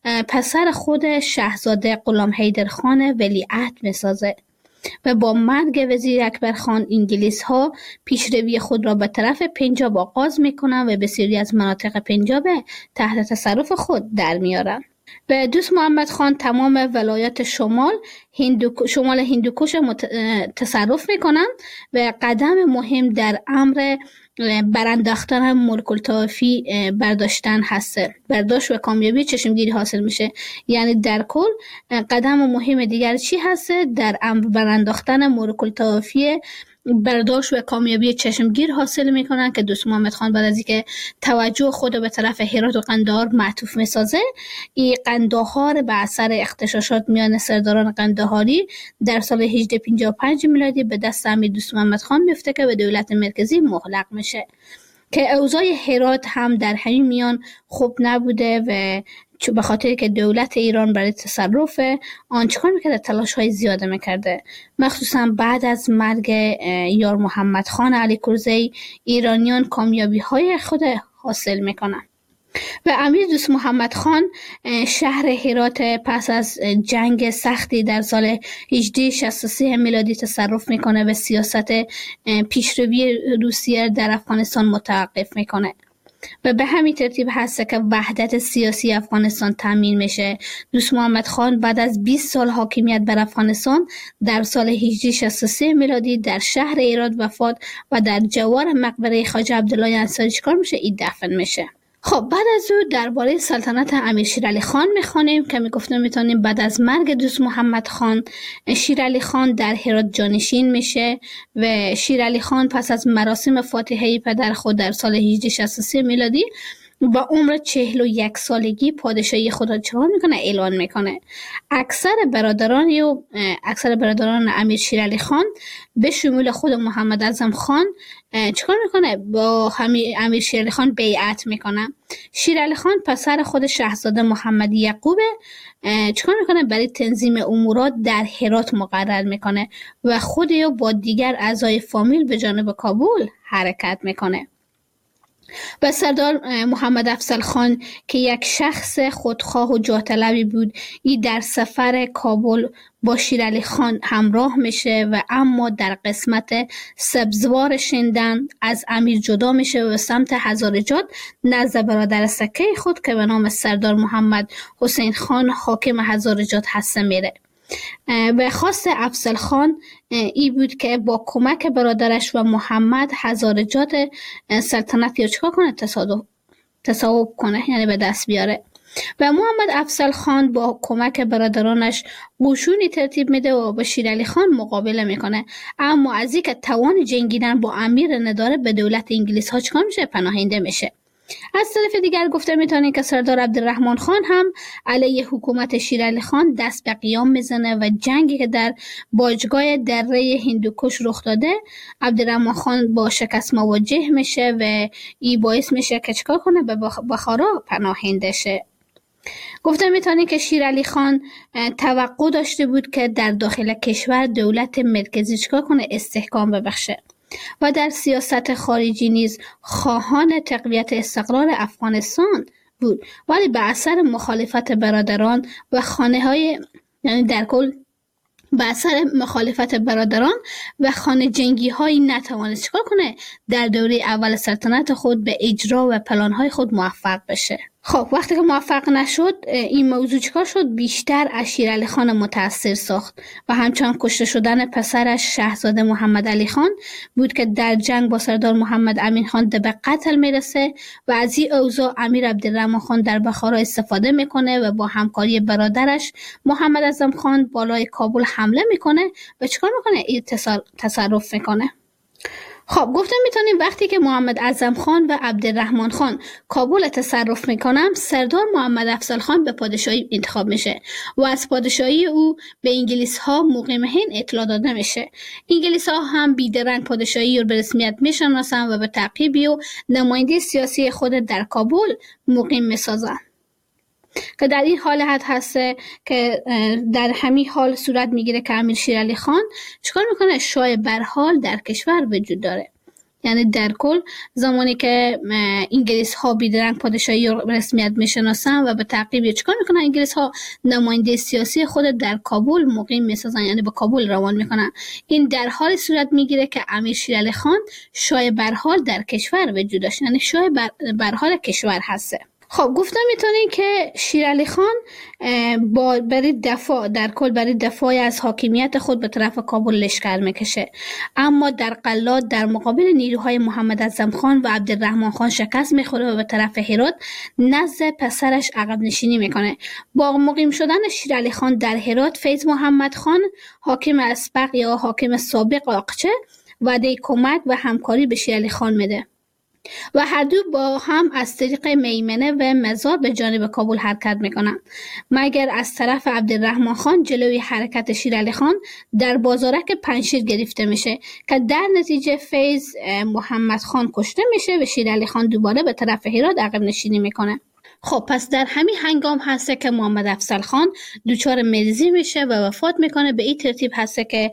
پسر خود شاهزاده غلام حیدر خان ولیعهد میسازه و با مرگ وزیر اکبر خان انگلیس ها پیشروی خود را به طرف پنجاب آغاز میکنن و بسیاری از مناطق پنجاب تحت تصرف خود در میارن. و دوست محمد خان تمام ولایات شمال هندوکش تصرف میکنن و قدم مهم در امر برانداختن ملک الطوافی برداشتن هست. برداشت و کامیابی چشمگیری حاصل میشه. یعنی در کل قدم مهم دیگر چی هست؟ در برانداختن ملک الطوافی برداشت و کامیابی چشمگیر حاصل میکنن که دوست محمد خان بعد از اینکه توجه خود به طرف هرات و قندهار معطوف میسازه، این قندهار به اثر اغتشاشات میان سرداران قندهاری در سال 1855 میلادی به دست امیر دوست محمد خان میفته که به دولت مرکزی مغلق میشه که اوضاع هرات هم در همین میان خوب نبوده و به خاطر که دولت ایران برای تصرف آن چکار میکرده؟ تلاش های زیاده میکرده. مخصوصا بعد از مرگ یار محمد خان علی کرزی ایرانیان کامیابی های خود حاصل میکنن و امیر دوست محمد خان شهر هرات پس از جنگ سختی در سال 1863 میلادی تصرف میکنه و سیاست پیشروی روسیه در افغانستان متوقف میکنه و به همین ترتیب هست که وحدت سیاسی افغانستان تامین میشه. دوست محمد خان بعد از 20 سال حاکمیت بر افغانستان در سال 1863 میلادی در شهر هرات وفات و در جوار مقبره خواجه عبدالله انصاری چیکار میشه؟ این دفن میشه. خب بعد از او درباره سلطنت امیر شیرعلی خان میخوانیم که میگفتیم میتونیم بعد از مرگ دوست محمد خان شیرعلی خان در هرات جانشین میشه و شیرعلی خان پس از مراسم فاتحه پدر خود در سال 1863 میلادی با عمر 41 سالگی پادشاهی خود را چکار میکنه؟ اعلان میکنه. اکثر برادران امیر شیرعلی خان به شمول خود محمد اعظم خان چکار میکنه؟ با امیر شیرعلی خان بیعت میکنه. شیرعلی خان پسر خود شاهزاده محمد یعقوب چکار میکنه؟ برای تنظیم امورات در هرات مقرر میکنه و خود یا با دیگر اعضای فامیل به جانب کابل حرکت میکنه. و سردار محمد افضل خان که یک شخص خودخواه و جاه طلبی بود، این در سفر کابل با شیرعلی خان همراه میشه و اما در قسمت سبزوار شندن از امیر جدا میشه و سمت هزارجات نزد برادر سکه خود که به نام سردار محمد حسین خان حاکم هزارجات هسته میره. و خواست افضل خان ای بود که با کمک برادرش و محمد هزارجات سلطنت یا چکار کنه؟ تصاحب کنه، یعنی به دست بیاره. و محمد افضل خان با کمک برادرانش قشونی ترتیب میده و با شیرعلی خان مقابله میکنه، اما از اینکه توان جنگیدن با امیر نداره به دولت انگلیس ها چکار میشه؟ پناهنده میشه. از طرف دیگر گفته میتونیم که سردار عبدالرحمن خان هم علیه حکومت شیرعلی خان دست به قیام میزنه و جنگی که در باجگاه دره هندوکش رخ داده عبدالرحمن خان با شکست مواجه میشه و این باعث میشه که چکار کنه؟ به بخارا پناهنده شه. گفته میتونیم که شیرعلی خان توقع داشته بود که در داخل کشور دولت مرکزی چکار کنه؟ استحکام ببخشه و در سیاست خارجی نیز خواهان تقویت استقرار افغانستان بود، ولی به اثر مخالفت برادران و یعنی در کل به اثر مخالفت برادران و خانه جنگی هایی نتوانست چکار کنه؟ در دوره اول سلطنت خود به اجرا و پلان های خود موفق بشه. خب وقتی که موفق نشد این موضوع چکار شد؟ بیشتر از شیرعلی خان متاثر ساخت و همچنان کشته شدن پسرش شاهزاده محمد علی خان بود که در جنگ با سردار محمد امین خان به قتل میرسه و از این اوضاع امیر عبدالرحمن خان در بخارا استفاده میکنه و با همکاری برادرش محمد اعظم خان بالای کابل حمله میکنه و چکار میکنه؟ این تصرف میکنه. خب گفتم میتونیم وقتی که محمد اعظم خان و عبدالرحمن خان کابل تصرف میکنن، سردار محمد افضل خان به پادشاهی انتخاب میشه و از پادشاهی او به انگلیس ها مقیم هند اطلاع داده میشه. انگلیس ها هم بیدرنگ پادشاهی رو به رسمیت میشناسن و به تعقیبی و نماینده سیاسی خود در کابل مقیم میسازن که در این حالت هست که در همین حال صورت میگیره که امیر شیرعلی خان چیکار میکنه؟ شاه برحال در کشور وجود داره. یعنی در کل زمانی که انگلیس ها بیدرنگ پادشاهی رو رسمیت میشناسن و به تعقیب چیکار میکنن؟ انگلیس ها نماینده سیاسی خود در کابل مقیم میسازن، یعنی به کابل روان میکنن. این در حال صورت میگیره که امیر شیرعلی خان شاه برحال در کشور وجود داشت، یعنی شاه برحال کشور هسته. خب گفتم میتونین که شیرعلی خان برای دفاع از حاکمیت خود به طرف کابل لشکر میکشه، اما در قلات در مقابل نیروهای محمد اعظم خان و عبدالرحمن خان شکست میخوره و به طرف هرات نزد پسرش عقب نشینی میکنه. با مقیم شدن شیرعلی خان در هرات، فیض محمد خان حاکم اسبق یا حاکم سابق آقچه وعده کمک و همکاری به شیرعلی خان میده و هر دو با هم از طریق میمنه و مزار به جانب کابل حرکت میکنن، مگر از طرف عبدالرحمن خان جلوی حرکت شیرعلی خان در بازارک پنجشیر گرفته میشه که در نتیجه فیض محمد خان کشته میشه و شیرعلی خان دوباره به طرف هرات عقب نشینی میکنه. خب پس در همین هنگام هسته که محمد افضل خان دچار مریضی میشه و وفات میکنه. به این ترتیب هسته که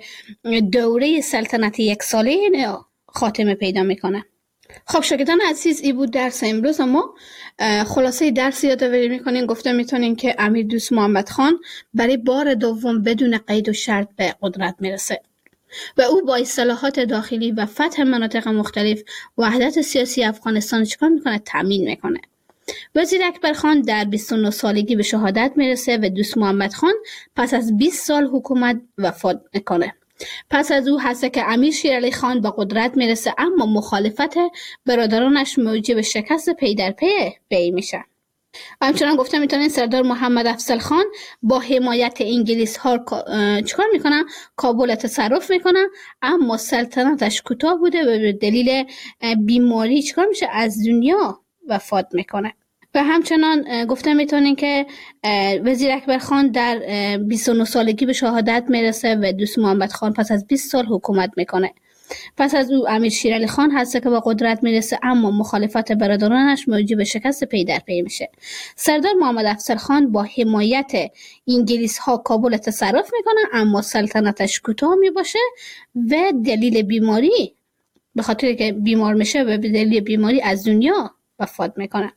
دوره سلطنت یک ساله خاتمه پیدا میکنه. خب شاگردان عزیز، این بود درس امروز. ما خلاصه درس یادآوری میکنین. گفته میتونین که امیر دوست محمد خان برای بار دوم بدون قید و شرط به قدرت میرسه و او با اصلاحات داخلی و فتح مناطق مختلف وحدت سیاسی افغانستان چیکار میکنه؟ تامین میکنه. وزیر اکبر خان در 29 سالگی به شهادت میرسه و دوست محمد خان پس از 20 سال حکومت وفات میکنه. پس از او هست که امیر شیرعلی خان به قدرت میرسه، اما مخالفت برادرانش موجب شکست پی در پی میشه. همچنان گفته میتونین سردار محمد افضل خان با حمایت انگلیس ها چیکار میکنن؟ کابل تصرف میکنن، اما سلطنتش کوتاه بوده و به دلیل بیماری چیکار میشه؟ از دنیا وفات میکنه. و همچنان گفته میتونین که وزیر اکبر خان در 29 سالگی به شهادت میرسه و دوست محمد خان پس از 20 سال حکومت میکنه. پس از او امیر شیرعلی خان هست که به قدرت میرسه، اما مخالفت برادرانش موجب شکست پی در پی میشه. سردار محمد افضل خان با حمایت انگلیس ها کابل تصرف میکنه، اما سلطنتش کوتاه میباشه و دلیل بیماری، به خاطر که بیمار میشه و به دلیل بیماری از دنیا وفات میکنه.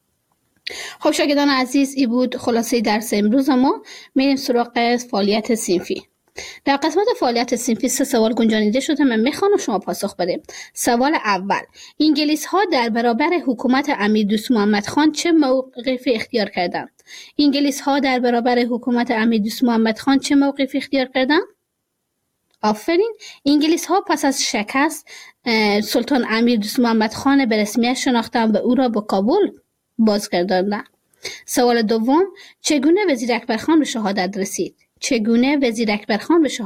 خب شاگردان عزیز، این بود خلاصه درس امروز. ما میریم سراغ فعالیت صنفی. در قسمت فعالیت صنفی 3 سوال گنجانیده شده، من میخوام شما پاسخ بدیم. سوال اول: انگلیس ها در برابر حکومت امیر دوست محمد خان چه موقفی اختیار کردند؟ انگلیس ها در برابر حکومت امیر دوست محمد خان چه موقفی اختیار کردند؟ آفرین. انگلیس ها پس از شکست سلطان امیر دوست محمد خان به رسمیت شناختند و او را به کابل بازگرداندند. سوال دوم: چگونه وزیر اکبر خان به شهادت رسید؟ وزیر اکبر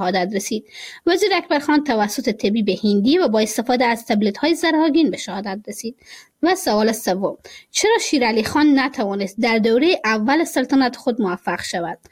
خان توسط طبیب هندی و با استفاده از تبلت‌های زرهاگین به شهادت رسید. و سوال سوم: چرا شیرعلی خان نتوانست در دوره اول سلطنت خود موفق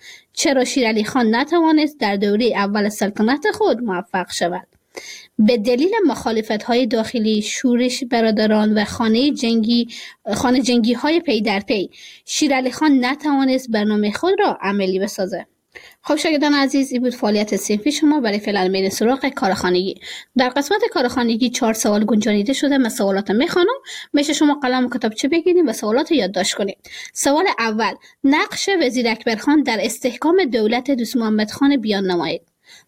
شود؟ به دلیل مخالفت‌های داخلی، شورش برادران و خانه جنگی های پی در پی، شیرعلی خان نتوانست برنامه خود را عملی بسازه. خب شاگردان عزیز، این بود فعالیت صنفی شما. برای فعلا میریم سراغ کارخانگی. در قسمت کارخانگی 4 سوال گنجانیده شده. من سوالات میخوانم، میشه شما قلم و کتابچه بگیرید و سوالات یادداشت کنید. سوال اول: نقش وزیر اکبر خان در استحکام دولت دوست محمد خان بیان نمایید.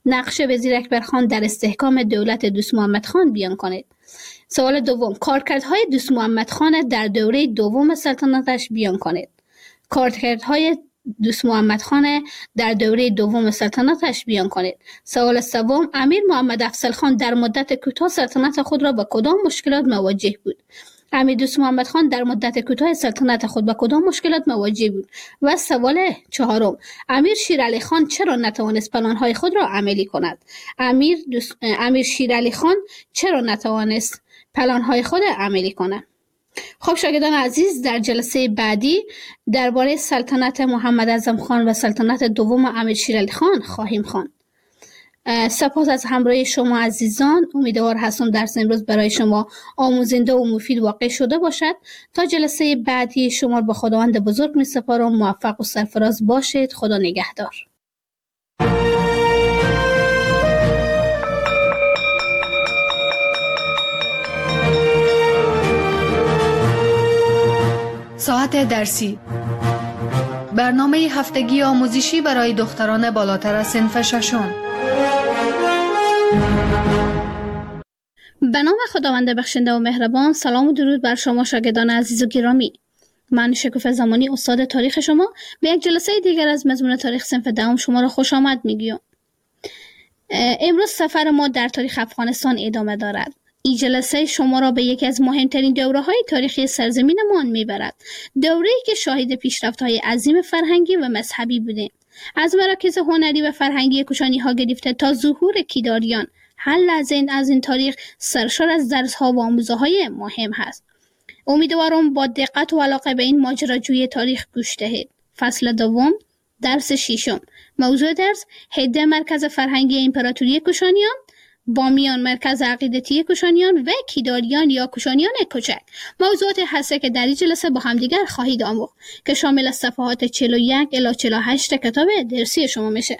بیان کنید. سوال دوم: کارکردهای دوست محمد خان در دوره دوم سلطنتش بیان کنید. سوال سوم: امیر محمد افضل خان در مدت کوتاه سلطنت خود را با کدام مشکلات مواجه بود؟ و سوال چهارم: امیر شیرعلی خان چرا نتوانست پلان‌های خود را عملی کند؟ خب شاگردان عزیز، در جلسه بعدی درباره سلطنت محمد اعظم خان و سلطنت دوم امیر شیرعلی خان خواهیم خواند. سپاس از همراهی شما عزیزان. امیدوار هستم درس امروز برای شما آموزنده و مفید واقع شده باشد. تا جلسه بعدی شما به خداوند بزرگ می سپارم. موفق و سرفراز باشید. خدا نگهدار. ساعت درسی، برنامه هفتگی آموزشی برای دختران بالاتر از صنف ششم. به نام خداوند بخشنده و مهربان. سلام و درود بر شما شاگردان عزیز و گرامی. من شکوفه زمانی استاد تاریخ شما به یک جلسه دیگر از مضمون تاریخ صنف دهم شما را خوش آمد میگویم. امروز سفر ما در تاریخ افغانستان ادامه دارد. این جلسه شما را به یکی از مهمترین دوره‌های تاریخی سرزمینمان میبرد. دوره‌ای که شاهد پیشرفت‌های عظیم فرهنگی و مذهبی بودیم. از مراکز هنری و فرهنگی کوشانی‌ها گرفته تا ظهور کیداریان، هر لحظه از این تاریخ سرشار از درس‌ها و آموزه‌های مهم هست. امیدوارم با دقت و علاقه به این ماجراجوی تاریخ گوش دهید. فصل دوم، درس ششم. موضوع درس: هده مرکز فرهنگی امپراتوری کوشانیان، بامیان مرکز عقیدتی کوشانیان و کیداریان یا کوشانیان کوچک. موضوعات هسته که در این جلسه با همدیگر خواهید آموخت که شامل صفحات 41 الی 48 کتاب درسی شما میشه.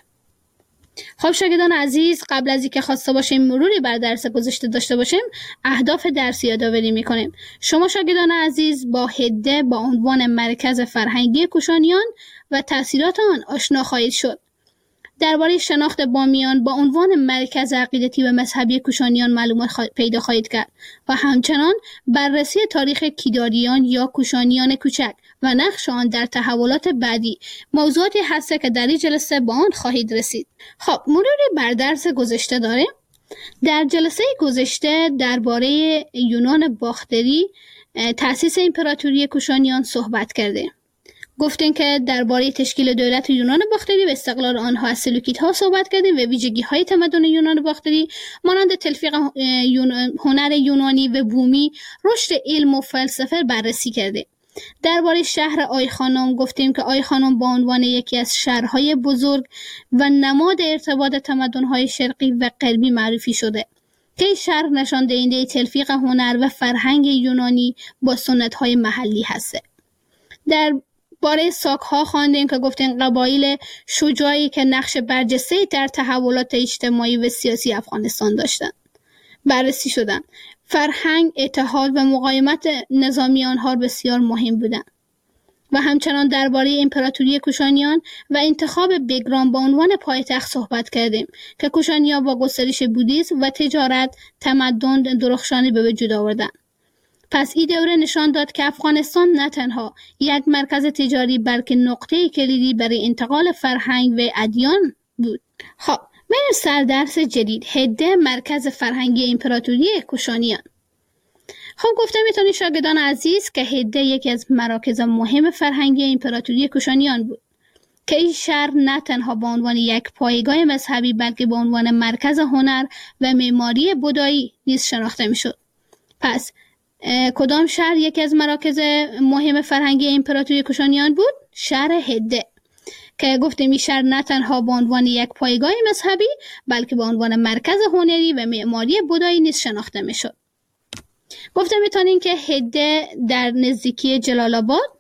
خب شاگردان عزیز، قبل از اینکه خواسته باشیم مروری بر درس گذشته داشته باشیم، اهداف درسی یادآوری میکنیم. شما شاگردان عزیز با هده با عنوان مرکز فرهنگی کوشانیان و تأثیرات آن آشنا خواهید شد. درباره شناخت بامیان با عنوان مرکز عقیدتی و مذهبی کوشانیان معلومات پیدا خواهید کرد و همچنان بررسی تاریخ کیداریان یا کوشانیان کوچک و نقش آن در تحولات بعدی، موضوعاتی هست که در این جلسه با آن خواهید رسید. خب مروری بر درس گذشته داریم. در جلسه گذشته درباره یونان باختری، تأسیس امپراتوری کوشانیان صحبت کردیم. گفتیم که درباره تشکیل دولت یونان باختری و استقلال آنها از سلوکیدها صحبت کردیم و ویژگی‌های تمدن یونان باختری مانند تلفیق هنر یونانی و بومی، رشد علم و فلسفه بررسی کردیم. درباره شهر آیخانوم گفتیم که آیخانوم با عنوان یکی از شهرهای بزرگ و نماد ارتباط تمدن‌های شرقی و غربی معرفی شده که این شهر نشان دهنده تلفیق هنر و فرهنگ یونانی با سنت‌های محلی هست. در باره ساک‌ها خواندیم که گفتیم قبایل شجاعی که نقش برجسته‌ای در تحولات اجتماعی و سیاسی افغانستان داشتند بررسی شدند. فرهنگ، اتحاد و مقاومت نظامی آنها بسیار مهم بودند. و همچنان درباره امپراتوری کوشانیان و انتخاب بگرام با عنوان پایتخت صحبت کردیم که کوشانیان با گسترش بودیسم و تجارت تمدن درخشانی به وجود آوردند. پس این دوره نشان داد که افغانستان نه تنها یک مرکز تجاری بلکه نقطه کلیدی برای انتقال فرهنگ و ادیان بود. خب بریم سر درس جدید، هده مرکز فرهنگی امپراتوری کوشانیان. خب گفتم میتونید شاگردان عزیز که هده یکی از مراکز مهم فرهنگی امپراتوری کوشانیان بود که این شهر نه تنها به عنوان یک پایگاه مذهبی بلکه به عنوان مرکز هنر و معماری بودایی نیز شناخته میشد. پس کدام شهر یکی از مراکز مهم فرهنگی امپراتوری کوشانیان بود؟ شهر هده که گفتیم این شهر نه تنها به عنوان یک پایگاه مذهبی بلکه به عنوان مرکز هنری و معماری بودایی نیز شناخته میشد. گفتم میتونین که هده در نزدیکی جلال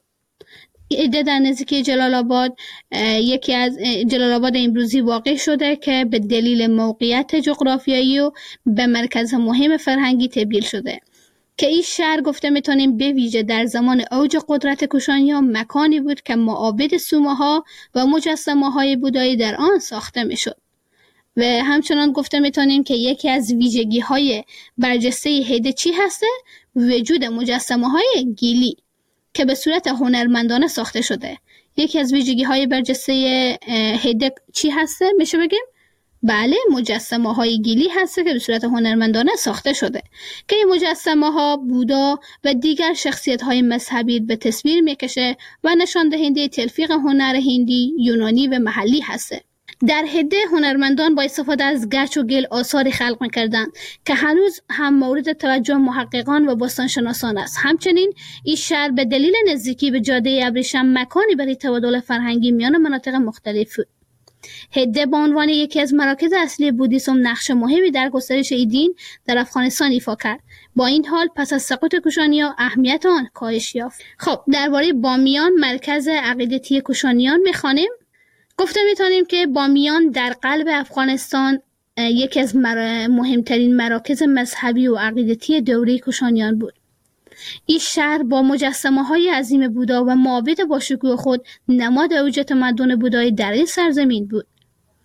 آباد یکی از جلال آباد امروزی واقع شده که به دلیل موقعیت جغرافیایی و به مرکز مهم فرهنگی تبدیل شده که این شهر گفته میتونیم به ویژه در زمان اوج قدرت کوشانیان مکانی بود که معابد سومه‌ها و مجسمه‌های بودایی در آن ساخته میشد. و همچنان گفته میتونیم که یکی از ویژگی‌های برجسته هده چی هسته؟ وجود مجسمه‌های گیلی که به صورت هنرمندانه ساخته شده. یکی از ویژگی‌های برجسته هده چی هسته؟ میشه بگیم؟ بله، مجسمه‌های گیلی هسته که به صورت هنرمندانه ساخته شده که این مجسمه‌ها بودا و دیگر شخصیت‌های مذهبی به تصویر میکشه و نشان دهنده تلفیق هنر هندی، یونانی و محلی هسته. در هده هنرمندان با استفاده از گچ و گل آثاری خلق می‌کردند که هنوز هم مورد توجه محققان و باستانشناسان است. همچنین این شهر به دلیل نزدیکی به جاده ابریشم مکانی برای تبادل فرهنگی میان مناطق مختلف بود. هده به عنوان یکی از مراکز اصلی بودیسم نقش مهمی در گسترش این دین در افغانستان ایفا کرد. با این حال پس از سقوط کوشانیان اهمیت آن کاهش یافت. خب درباره بامیان مرکز عقیدتی کوشانیان می‌خوانیم. گفته میتونیم که بامیان در قلب افغانستان یکی از مهمترین مراکز مذهبی و عقیدتی دوره کوشانیان بود. این شهر با مجسمه‌های عظیم بودا و معابد با شکوه خود نماد اوج تمدن بودایی در این سرزمین بود.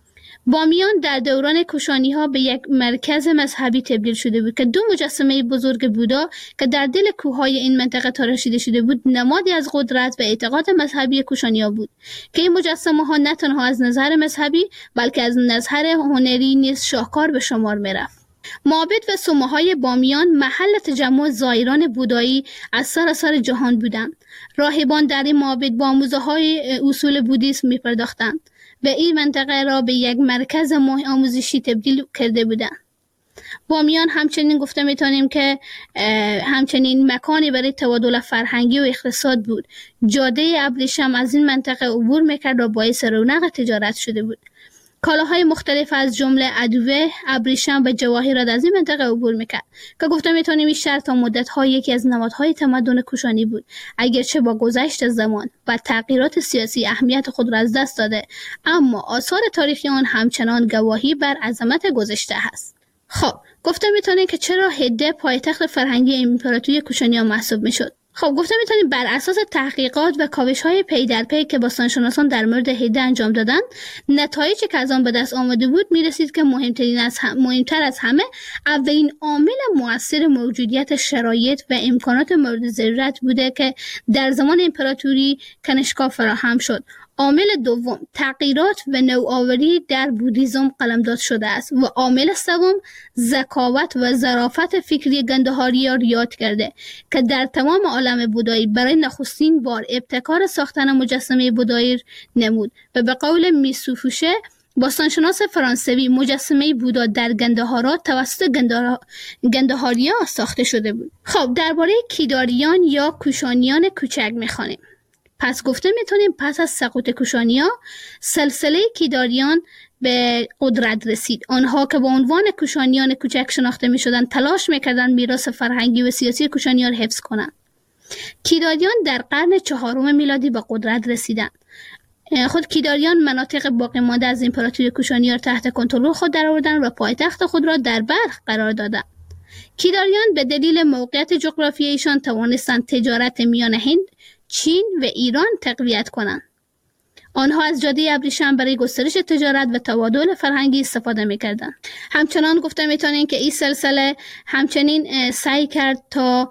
بامیان در دوران کوشانی ها به یک مرکز مذهبی تبدیل شده بود که دو مجسمه بزرگ بودا که در دل کوههای این منطقه تراشیده شده بود نمادی از قدرت و اعتقاد مذهبی کوشانی ها بود که این مجسمه ها نه تنها از نظر مذهبی بلکه از نظر هنری نیز شاهکار به شمار می رفت. معابد و صومعه‌های بامیان محل تجمع زائران بودایی از سراسر جهان بودند. راهبان در این معابد با آموزه‌های اصول بودیسم می‌پرداختند و این منطقه را به یک مرکز آموزشی تبدیل کرده بودند. بامیان همچنین گفته میتونیم که همچنین مکانی برای تبادل فرهنگی و اقتصاد بود. جاده ابریشم از این منطقه عبور میکرد و باعث رونق تجارت شده بود. کالاهای مختلف از جمله ادویه، ابریشم و جواهرات از این منطقه عبور میکرد که گفته میتونیم این شهر تا مدت‌ها یکی از نمادهای تمدن کوشانی بود، اگرچه با گذشت زمان و تغییرات سیاسی اهمیت خود را از دست داده، اما آثار تاریخی آن همچنان گواهی بر عظمت گذشته است. خب گفته میتونیم که چرا هده پایتخت فرهنگی امپراتوری کوشانیان محسوب میشد. خب گفته میتونیم بر اساس تحقیقات و کاوش‌های پی در پی که باستانشناسان در مورد هده انجام دادند، نتایجی که از آن به دست آمده بود میرسید که مهمتر از همه اولین عامل مؤثر موجودیت شرایط و امکانات مورد ضرورت بوده که در زمان امپراتوری کنشگاه فراهم شد. عامل دوم تغییرات و نوآوری در بودیزم قلمداد شده است و عامل سوم ذکاوت و ظرافت فکری گندهاری‌ها یاد کرده که در تمام عالم بودایی برای نخستین بار ابتکار ساختن مجسمه بودایی نمود و به قول میسوفوشه باستانشناس فرانسوی مجسمه بودا در گندهارا توسط گندهاریا ساخته شده بود. خب درباره کیداریان یا کوشانیان کوچک می‌خوانیم. پس گفته میتونیم پس از سقوط کوشانیا سلسله کیداریان به قدرت رسید. آنها که با عنوان کوشانیان کوچک شناخته میشدند تلاش میکردند میراث فرهنگی و سیاسی کوشانیان را حفظ کنند. کیداریان در قرن 4 میلادی به قدرت رسیدند. خود کیداریان مناطق باقی مانده از امپراتوری کوشانیان را تحت کنترل خود درآوردند و پایتخت خود را در بلخ قرار دادند. کیداریان به دلیل موقعیت جغرافیایی ایشان توانستند تجارت میان هند، چین و ایران تقویت کنند. آنها از جاده ابریشم برای گسترش تجارت و تبادل فرهنگی استفاده می‌کردند. همچنان گفته می‌تونیم که این سلسله همچنین سعی کرد تا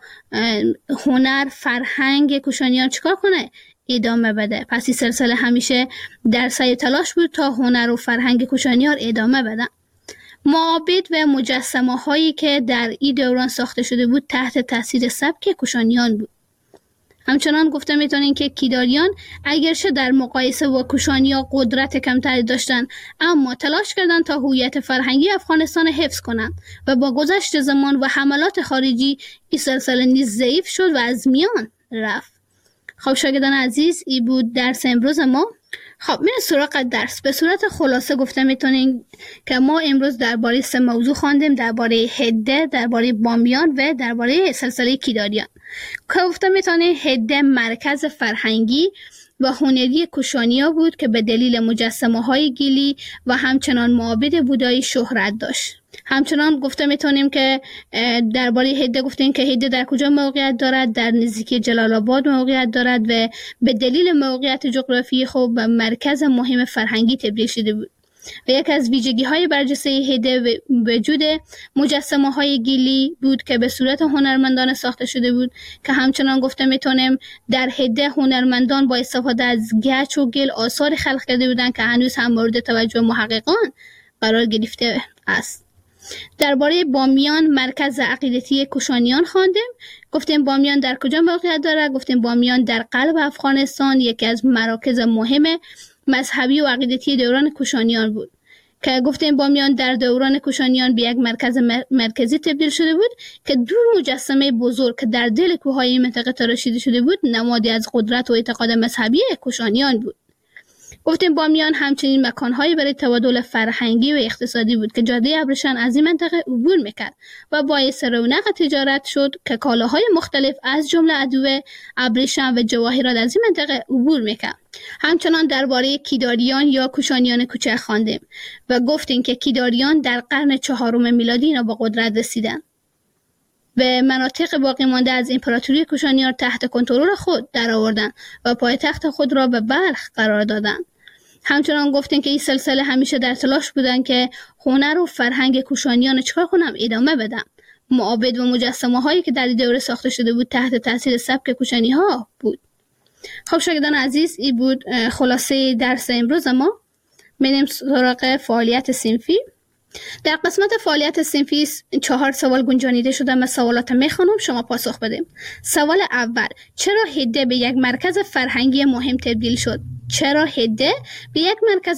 هنر فرهنگ کوشانیان چیکار کنه؟ ادامه بده. پس این سلسله همیشه در سعی تلاش بود تا هنر و فرهنگ کوشانیان ادامه بده. معابد و مجسمه هایی که در این دوران ساخته شده بود تحت تاثیر سبک کوشانیان بود. همچنان گفته میتونین که کیداریان اگرچه در مقایسه با کوشانیا قدرت کمتری داشتند، اما تلاش کردند تا هویت فرهنگی افغانستان حفظ کنند و با گذشت زمان و حملات خارجی این سلسله نیز ضعیف شد و از میان رفت. خب شاگردان عزیز، این بود درس امروز ما. خب میریم سراغ درس. به صورت خلاصه گفته میتونیم که ما امروز درباره 3 موضوع خواندیم: درباره هده، درباره بامیان و درباره سلسله کیداریان. که گفته میتونیم هده مرکز فرهنگی و هنری کوشانیا بود که به دلیل مجسمه های گیلی و همچنان معابد بودایی شهرت داشت. همچنان گفته میتونیم که درباره هده گفتیم که هده در کجا موقعیت دارد؟ در نزدیکی جلال آباد موقعیت دارد و به دلیل موقعیت جغرافیایی خود به مرکز مهم فرهنگی تبدیل شده بود. و یک از ویژگی های برجسته هده وجود مجسمه های گیلی بود که به صورت هنرمندان ساخته شده بود که همچنان گفته میتونیم در هده هنرمندان با استفاده از گچ و گل آثار خلق کرده بودند که هنوز هم مورد توجه محققان قرار گرفته است. درباره بامیان مرکز عقیدتی کوشانیان خواندیم. گفتیم بامیان در کجا موقعیت دارد؟ گفتیم بامیان در قلب افغانستان یکی از مراکز مهم مذهبی و عقیدتی دوران کوشانیان بود که گفتیم بامیان در دوران کوشانیان به یک مرکز مرکزی تبدیل شده بود که دو مجسمه بزرگ که در دل کوههای این منطقه تراشیده شده بود نمادی از قدرت و اعتقاد مذهبی کوشانیان بود. گفتیم بامیان همچنین مکانهایی برای تبادل فرهنگی و اقتصادی بود که جاده ابریشم از این منطقه عبور میکرد و باعث رونق تجارت شد که کالاهای مختلف از جمله ادویه، ابریشم و جواهرات از این منطقه عبور میکرد. همچنان درباره کیداریان یا کوشانیان کوچک خواندیم و گفتیم که کیداریان در قرن 4 میلادی اینا با قدرت رسیدند و مناطق باقی مانده از امپراتوری کوشانیان تحت کنترل خود درآوردند و پایتخت خود را به بلخ قرار دادند. همچنان گفتن که این سلسله همیشه در تلاش بودن که هنر و فرهنگ کوشانیان چکار کنم ادامه بدم. معابد و مجسمه هایی که در دوره ساخته شده بود تحت تاثیر سبک کوشانی ها بود. خب شاگردان عزیز، این بود خلاصه درس امروز ما. میریم سراغ فعالیت صنفی. در قسمت فعالیت صنفی 4 سوال گنجانیده شده. من سوالات میخوانم، شما پاسخ بدیم. سوال اول: چرا هده به یک مرکز فرهنگی مهم تبدیل شد؟ چرا هده به یک مرکز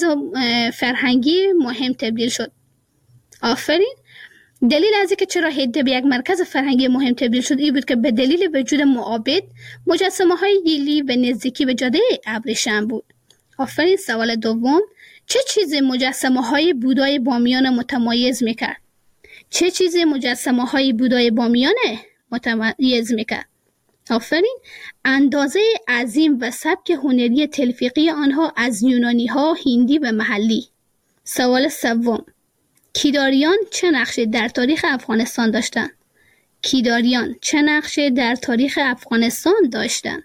فرهنگی مهم تبدیل شد؟ آفرین. دلیل از اینکه چرا هده به یک مرکز فرهنگی مهم تبدیل شد این بود که به دلیل وجود معابد مجسمه های گیلی به نزدیکی به جاده ابریشم بود. آفرین. سوال دوم: چه چیزی مجسمه های بودای بامیان متمایز میکرد؟ چه چیزی مجسمه های بودای بامیان متمایز میکرد؟ آفرین. اندازه عظیم و سبک هنری تلفیقی آنها از یونانی ها، هندی و محلی. سوال سوم: کیداریان چه نقشی در تاریخ افغانستان داشتند؟ کیداریان چه نقشی در تاریخ افغانستان داشتند؟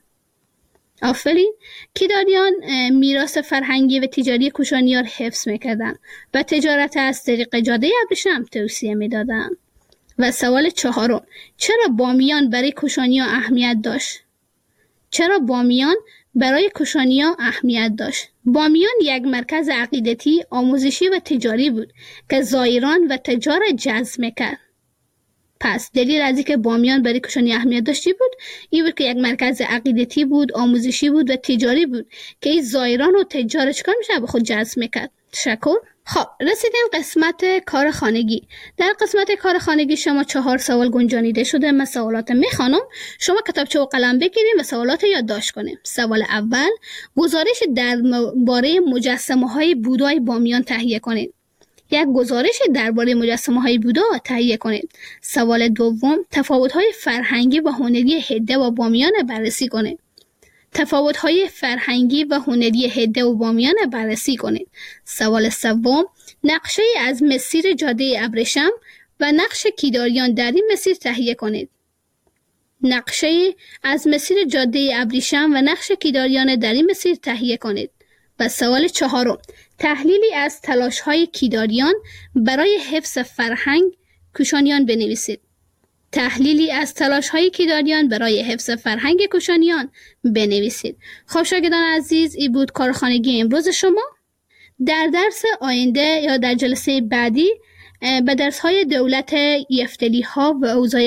آفرین. کیداریان میراث فرهنگی و تجاری کوشانیان حفظ میکردند و تجارت از طریق جاده ابریشم توصیه میدادند. و سوال چهارم: چرا بامیان برای کوشانیان اهمیت داشت؟ چرا بامیان برای کوشانیان اهمیت داشت؟ بامیان یک مرکز عقیدتی، آموزشی و تجاری بود که زائران و تجار جذب میکرد. پس دلیل از اینکه بامیان برای کوشانی اهمیت داشتی بود این بود که یک مرکز عقیدتی بود، آموزشی بود و تجاری بود که این زائران و تجار چکار میشه به خود جذب میکرد. تشکر. خب رسیدیم قسمت کار خانگی. در قسمت کار خانگی شما 4 سوال گنجانیده شده. من سوالات میخوانم، شما کتابچه و قلم بگیرید و سوالات یادداشت کنید. سوال اول: گزارش درباره مجسمه های بودای بامیان تهیه کنید. یک گزارش درباره مجسمه های بودا تهیه کنید. سوال دوم: تفاوت های فرهنگی و هنری هده و بامیان بررسی کنید. تفاوت های فرهنگی و هنری هده و بامیان بررسی کنید. سوال سوم: نقشه از مسیر جاده ابریشم و نقش کیداریان در این مسیر تهیه کنید. نقشه از مسیر جاده ابریشم و نقش کیداریان در این مسیر تهیه کنید. و سوال چهارم: تحلیلی از تلاش‌های کیداریان برای حفظ فرهنگ کوشانیان بنویسید. تحلیلی از تلاش‌های کیداریان برای حفظ فرهنگ کوشانیان بنویسید. خب شاگردان عزیز، این بود کارخانگی امروز شما. در درس آینده یا در جلسه بعدی به درس‌های دولت یفتلی‌ها و اوضاع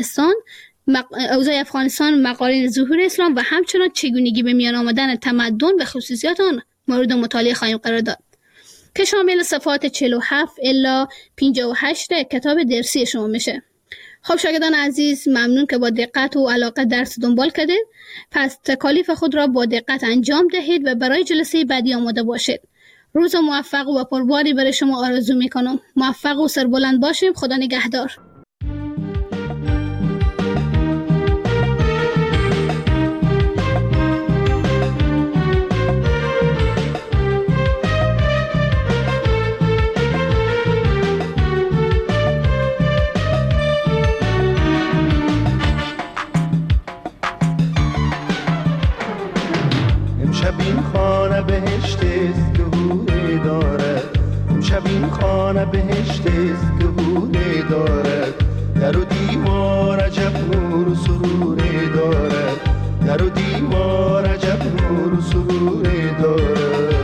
افغانستان، مقارن ظهور اسلام و همچنان چگونگی به میان آمدن تمدن و خصوصیات آن مورد مطالعه خواهیم قرار داد که شامل صفحات 47 الی 58 کتاب درسی شما میشه. خب شاگردان عزیز، ممنون که با دقت و علاقه درس دنبال کردید. پس تکالیف خود را با دقت انجام دهید و برای جلسه بعدی آماده باشید. روز موفق و پرباری برای شما آرزو میکنم. موفق و سربلند باشیم. خدا نگهدار. امشب این خانه بهشت است که حوره دارد. امشب این خانه بهشت است که حوره دارد. در و دیوار عجب نور و سروره دارد. در و دیوار عجب نور و سروره دارد.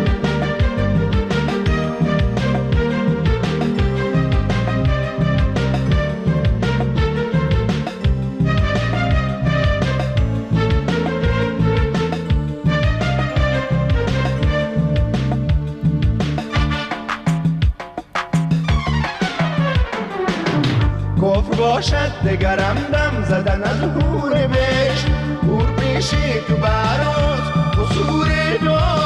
کفر باشد دگرم دم زدن از حور بهشت. حور پیشی تو براز قصور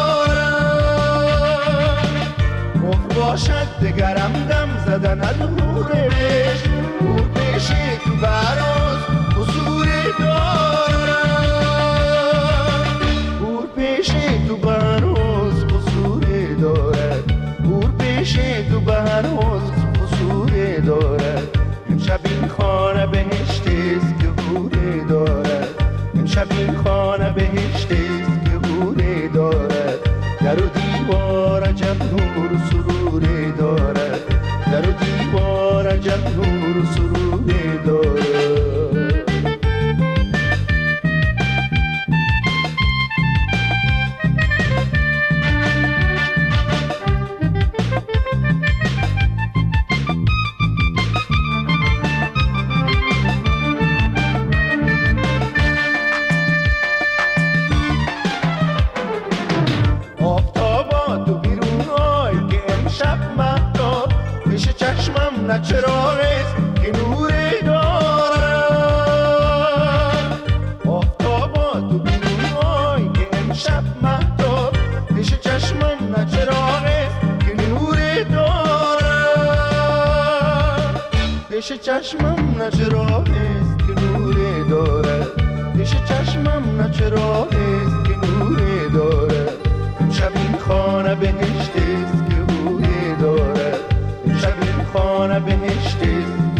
دارد. کفر باشد دگرم دم زدن از حور بهشت. حور پیشی تو براز قصور دارد. حور پیشی تو براز قصور دارد. حور پیشی تو براز قصور دارد. امشب این خانه بهشت است که حوره دارد. امشب این خانه بهشت است که حوره دارد. در و دیوار نه چراغ است که نوری دارد. آفتابا تو بیرون آی که امشب مهتاب پیش چشمم نه چراغ است که نوری دارد. پیش چشمم نه چراغ است که نوری دارد. پیش چشمم نه چراغ است که نوری دارد. امشب این خانه بهشت است که بوی دارد. امشب این خانه بهشت است